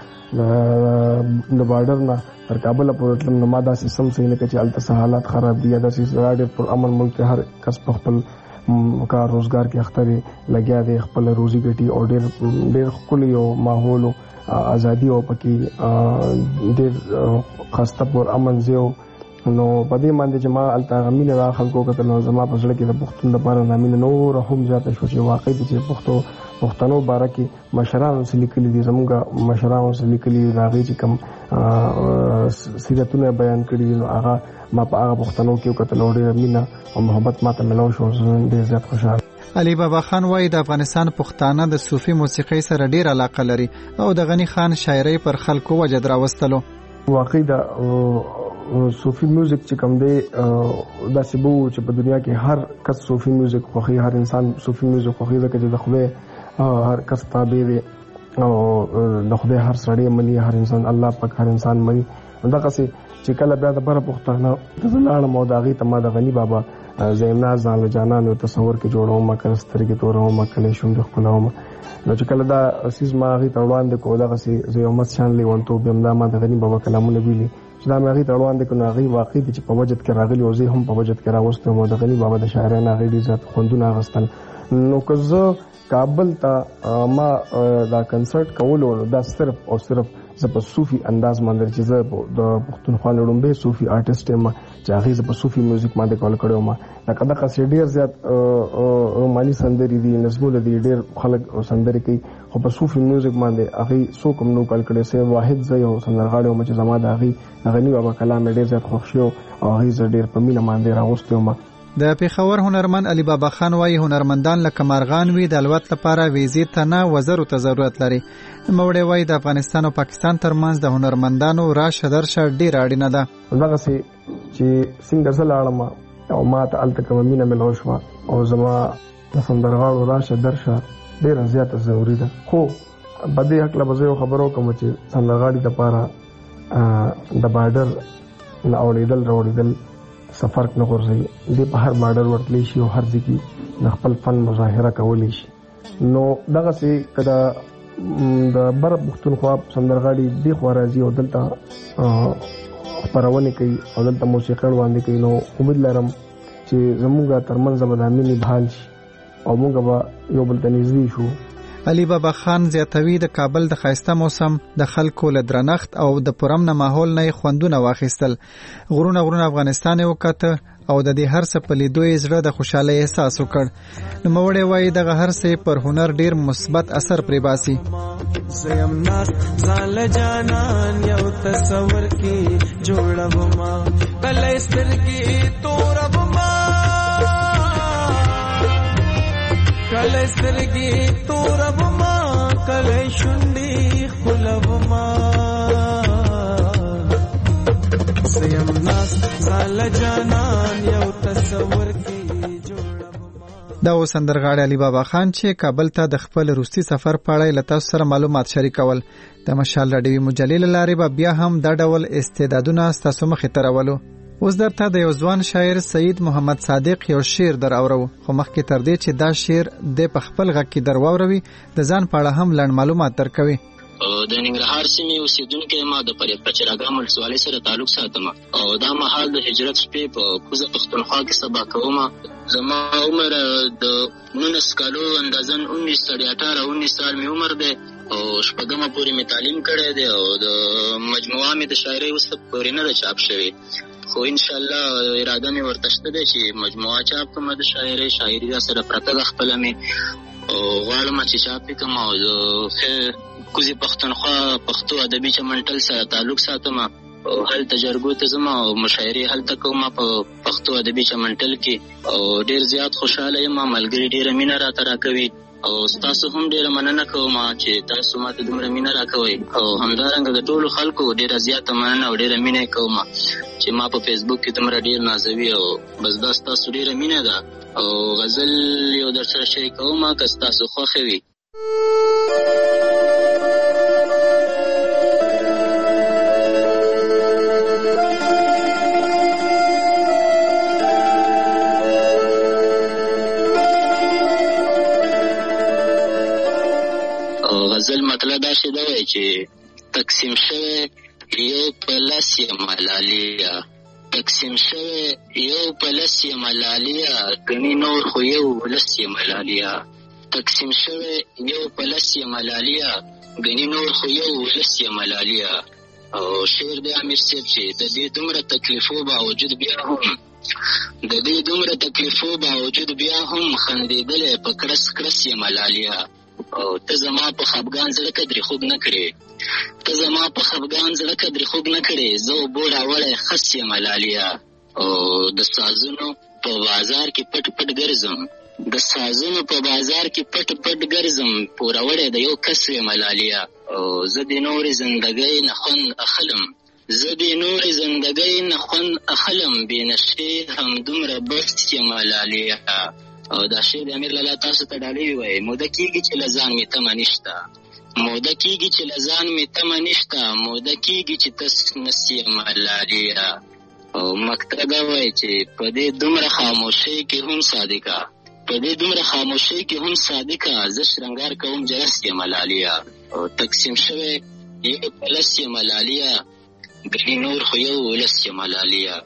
S25: د بارډر نه تر کابل پورې تلم نو ما دا سیستم صحیح نه کړ چې الته حالات خراب دي دا سیستم ډېر پر عمل ملک هر کس په خپل کار روزګار کې اخترې لګیا دی خپل روزي ګټي او ډېر خپل یو ماحول ازادي او پکې ډېر خاصه پر امن زیو نو پدې باندې چې ما الته غمینه را خلکو کتل نو زما په ځل کې د پښتون لپاره نامینه نو هم زیات شو چې واقعي چې پښتنو بارکه مشرانو سره لیکلي دي زموږه مشرانو سره لیکلي راغی چې کوم سیرتونه بیان کړي نو هغه ما په هغه پښتنو کې کتل ډېر مینه او محبت ماته ملو شو ډېر زیات خوشاله.
S4: علي بابا خان وایي د افغانستان پښتانه د صوفي موسیقۍ سره ډېر علاقه لري او د غني خان شاعري پر خلکو وجد راوستلو.
S25: واقعي د صوفي میوزیک چې کوم دی دا سبو چې په دنیا کې هر کس صوفي میوزیک خوښي هر انسان صوفي میوزیک خوښي ځکه چې د خدای هر کس تابع دی او د خدای هر سړی مني هر انسان الله پاک هر انسان مني دا قصې چې کله بیا د بره پښتانه د زلاړ مو داغي ته ما د غني بابا زینا ځان له جانانو تصور کې جوړوم ما کله سترګې تورم ما کله شوند خپلوم نو چې کله دا اساس ما غي تړوان د کوله غسي زه یو مت شان لیون ته بیم دا ما د غني بابا کلامونه ویلي چې دا ما غي تړوان د کو غي واقعي چې په وجد کې راغلي او زه هم په وجد کې راوستم مو د غني بابا د شاعرانه غي دي ذات خوندونه غستل نو که زه کابل ته ما دا کنسرت کولو دا صرف او صرف زه په صوفي انداز باندې چې زه د پښتونخوا لومبه صوفي آرټیست یم چې هغه زه په صوفي میوزیک باندې کول کړو ما لکه دا قصیدې ډېر زیات مالی سندري دي نظمونه دي ډېر خلک سندري کوي خو په صوفي میوزیک باندې هغه سو کوم نو کول کړي سه واحد زه یو سندرغاړی چې زما د هغه غني بابا کلام ډېر زیات خوښ شو او هغه زه ډېر په مینه باندې راوستم
S4: د پیښور هنرمند علي بابا خان وايي هنرمندان لکه مارغان وي، د الوت لپاره ویزې ته نه وزرو ته ضرورت لري. نوموړی وايي د افغانستان او پاکستان ترمنځ د هنرمندانو راشه درشه ډېره اړینه ده.
S25: دغسې چې څنګه زه لاړم او ما ته هلته کومه مینه ملو شوه او زما د سندرغاړو راشه درشه ډېره زیاته ضروري ده. خو په دې هکله به زه یو خبره وکړم چې سندرغاړي دپاره د بارډر نه اوړېدل راوړېدل څه فرق نه غورځوي. دې په هر بارډر ورتلی شي او هر ځای کې د خپل فن مظاهره کولی شي. نو دغسې که د بره پښتونخوا سندرغاړي دې خوا راځي او دلته خپرونې کوي او دلته موسیقي وړاندې کوي، نو امید لرم چې زمونږ ترمنځ به دا مینې بحال شي او مونږ به یو بل ته نږدې شو.
S4: علي بابا خان زیاتوي د کابل د ښایسته موسم، د خلکو له درنښت او د پرامنه ماحول نه خوندونه واخیستل. غرونه افغانستان یې وکاته او د دې هر څه په لیدو یې زړه د خوشحالۍ احساس وکړ. نوموړی وایي دغه هر څه پر هنر ډېر مثبت اثر پرې باسي.
S13: زیم ناس ځان جانان یو تصور کې جوړوما کله سترګې توربما کله سترګې توربما کله شونډې خپلوما زیم ناس ځان جانان یو تصور کې دا و سندرغاړی علي بابا خان چې کابل ته د خپل روسي سفر په اړه له تاسو سره معلومات شریکول. د مشال راډیوي مجلې له لارې به بیا هم دا ډول استعدادونه ستاسو مخې ته راولو. اوس درته د یو ځوان شاعر سید محمد صادق یو شعر در اورو، خو مخکې تر دې چې دا شعر د په خپل غږ کې در واوروي د ځان په اړه هم لنډ معلومات درکوي.
S27: د ننګرهار سیمې اوسیدونکی ما د پچراګام ولسوالۍ سره تعلق ساتم او دا مهال د هجرت شپې په کوزه پښتونخوا کې سبا کوم. زما عمر د 19 کالو اندازن 19 سال می عمر دی او شپږمه پورې می تعلیم کړی دی او د مجموعه می د شاعرۍ اوس پورې نه ده چاپ شوی، خو ان شاء الله اراده می ورته شته ده چې مجموعه چاپ کوم د شاعرۍ دا سره پرته د خپله می او غواړم چې چاپ کړم او د کوزه پښتونخوا پښتو ادبي چمنټل سره تعلق ساتم او هلته جرګو ته ځم او مشاعرې هلته کوم په پښتو ادبي چمنټل کې او ډېر زیات خوشاله یم. ملګري ډېره مینه راته راکوي او ستاسو هم ډېره مننه کوم چې تاسو ماته دومره مینه راکوئ او همدارنګه د ټولو خلکو ډېره زیاته مننه او ډېره مینه کوم چې ما په فیسبوک کې دومره ډېر نازوي او بس دا ستاسو ډېره مینه ده. او غزل یو در سره شریکوم که ستاسو خوښه وي. غزل مطلب دا شي دی چې تقسیم شوی یو پلس یم ملالیا، تقسیم شوی یو پلس یم ملالیا، کني نور خو یو ولس یم ملالیا، تقسیم شوی یو پلس یم ملالیا، کني نور خو یو ولس یم ملالیا. او شعر د امیر صاحب چې د دې دومره تکلیفو باوجود بیا هم خندېدلی په کړس یم ملالیا. او ته زما په خفګان زړه قدرې خوږ نه کړې زه اوبو راوړی خس یم ملالیا. او د سازونو په بازار کې پټ ګرځم پوروړی د یو کس یم ملالیا. او زه د نورې زندګۍ نه خوند اخلم بې نشې هم دومره بس یم ملالیا. او دا شعر د امیر لالا تاسو ته ډالۍ وایي. موده کېږي چې له ځان مې تمه نشته، موده کېږي چې تس نس یم ملالیا. او مکتب وایي چې په دې دومره خاموشۍ کې هم صادقه زه شرنګار کوم جرس یم ملالیا. او تقسیم شوی یو پلس یم ملالیا، ګنې نور خو یو ولس یم ملالیا.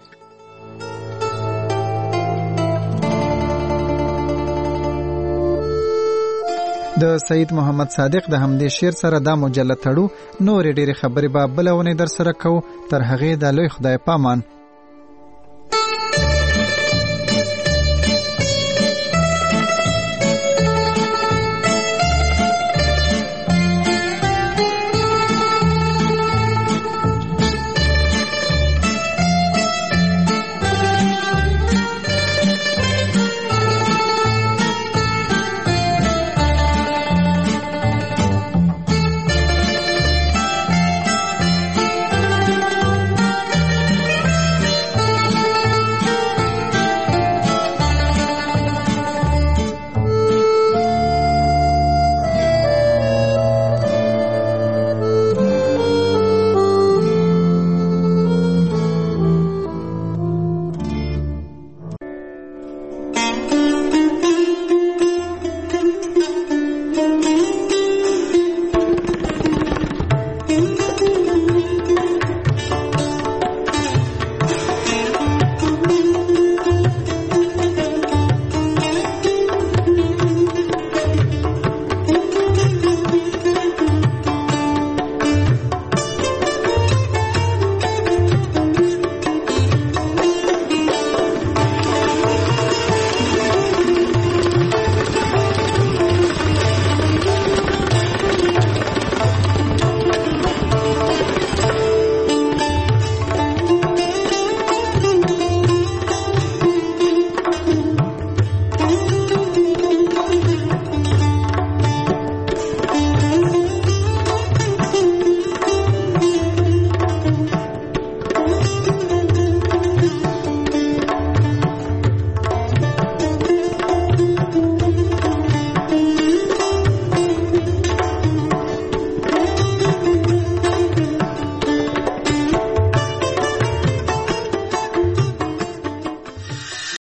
S4: د سید محمد صادق د همدې شعر سره دا مجله تړو. نورې ډېرې خبرې به بله ونې در سره کوو. تر هغې د لوی خدای پامان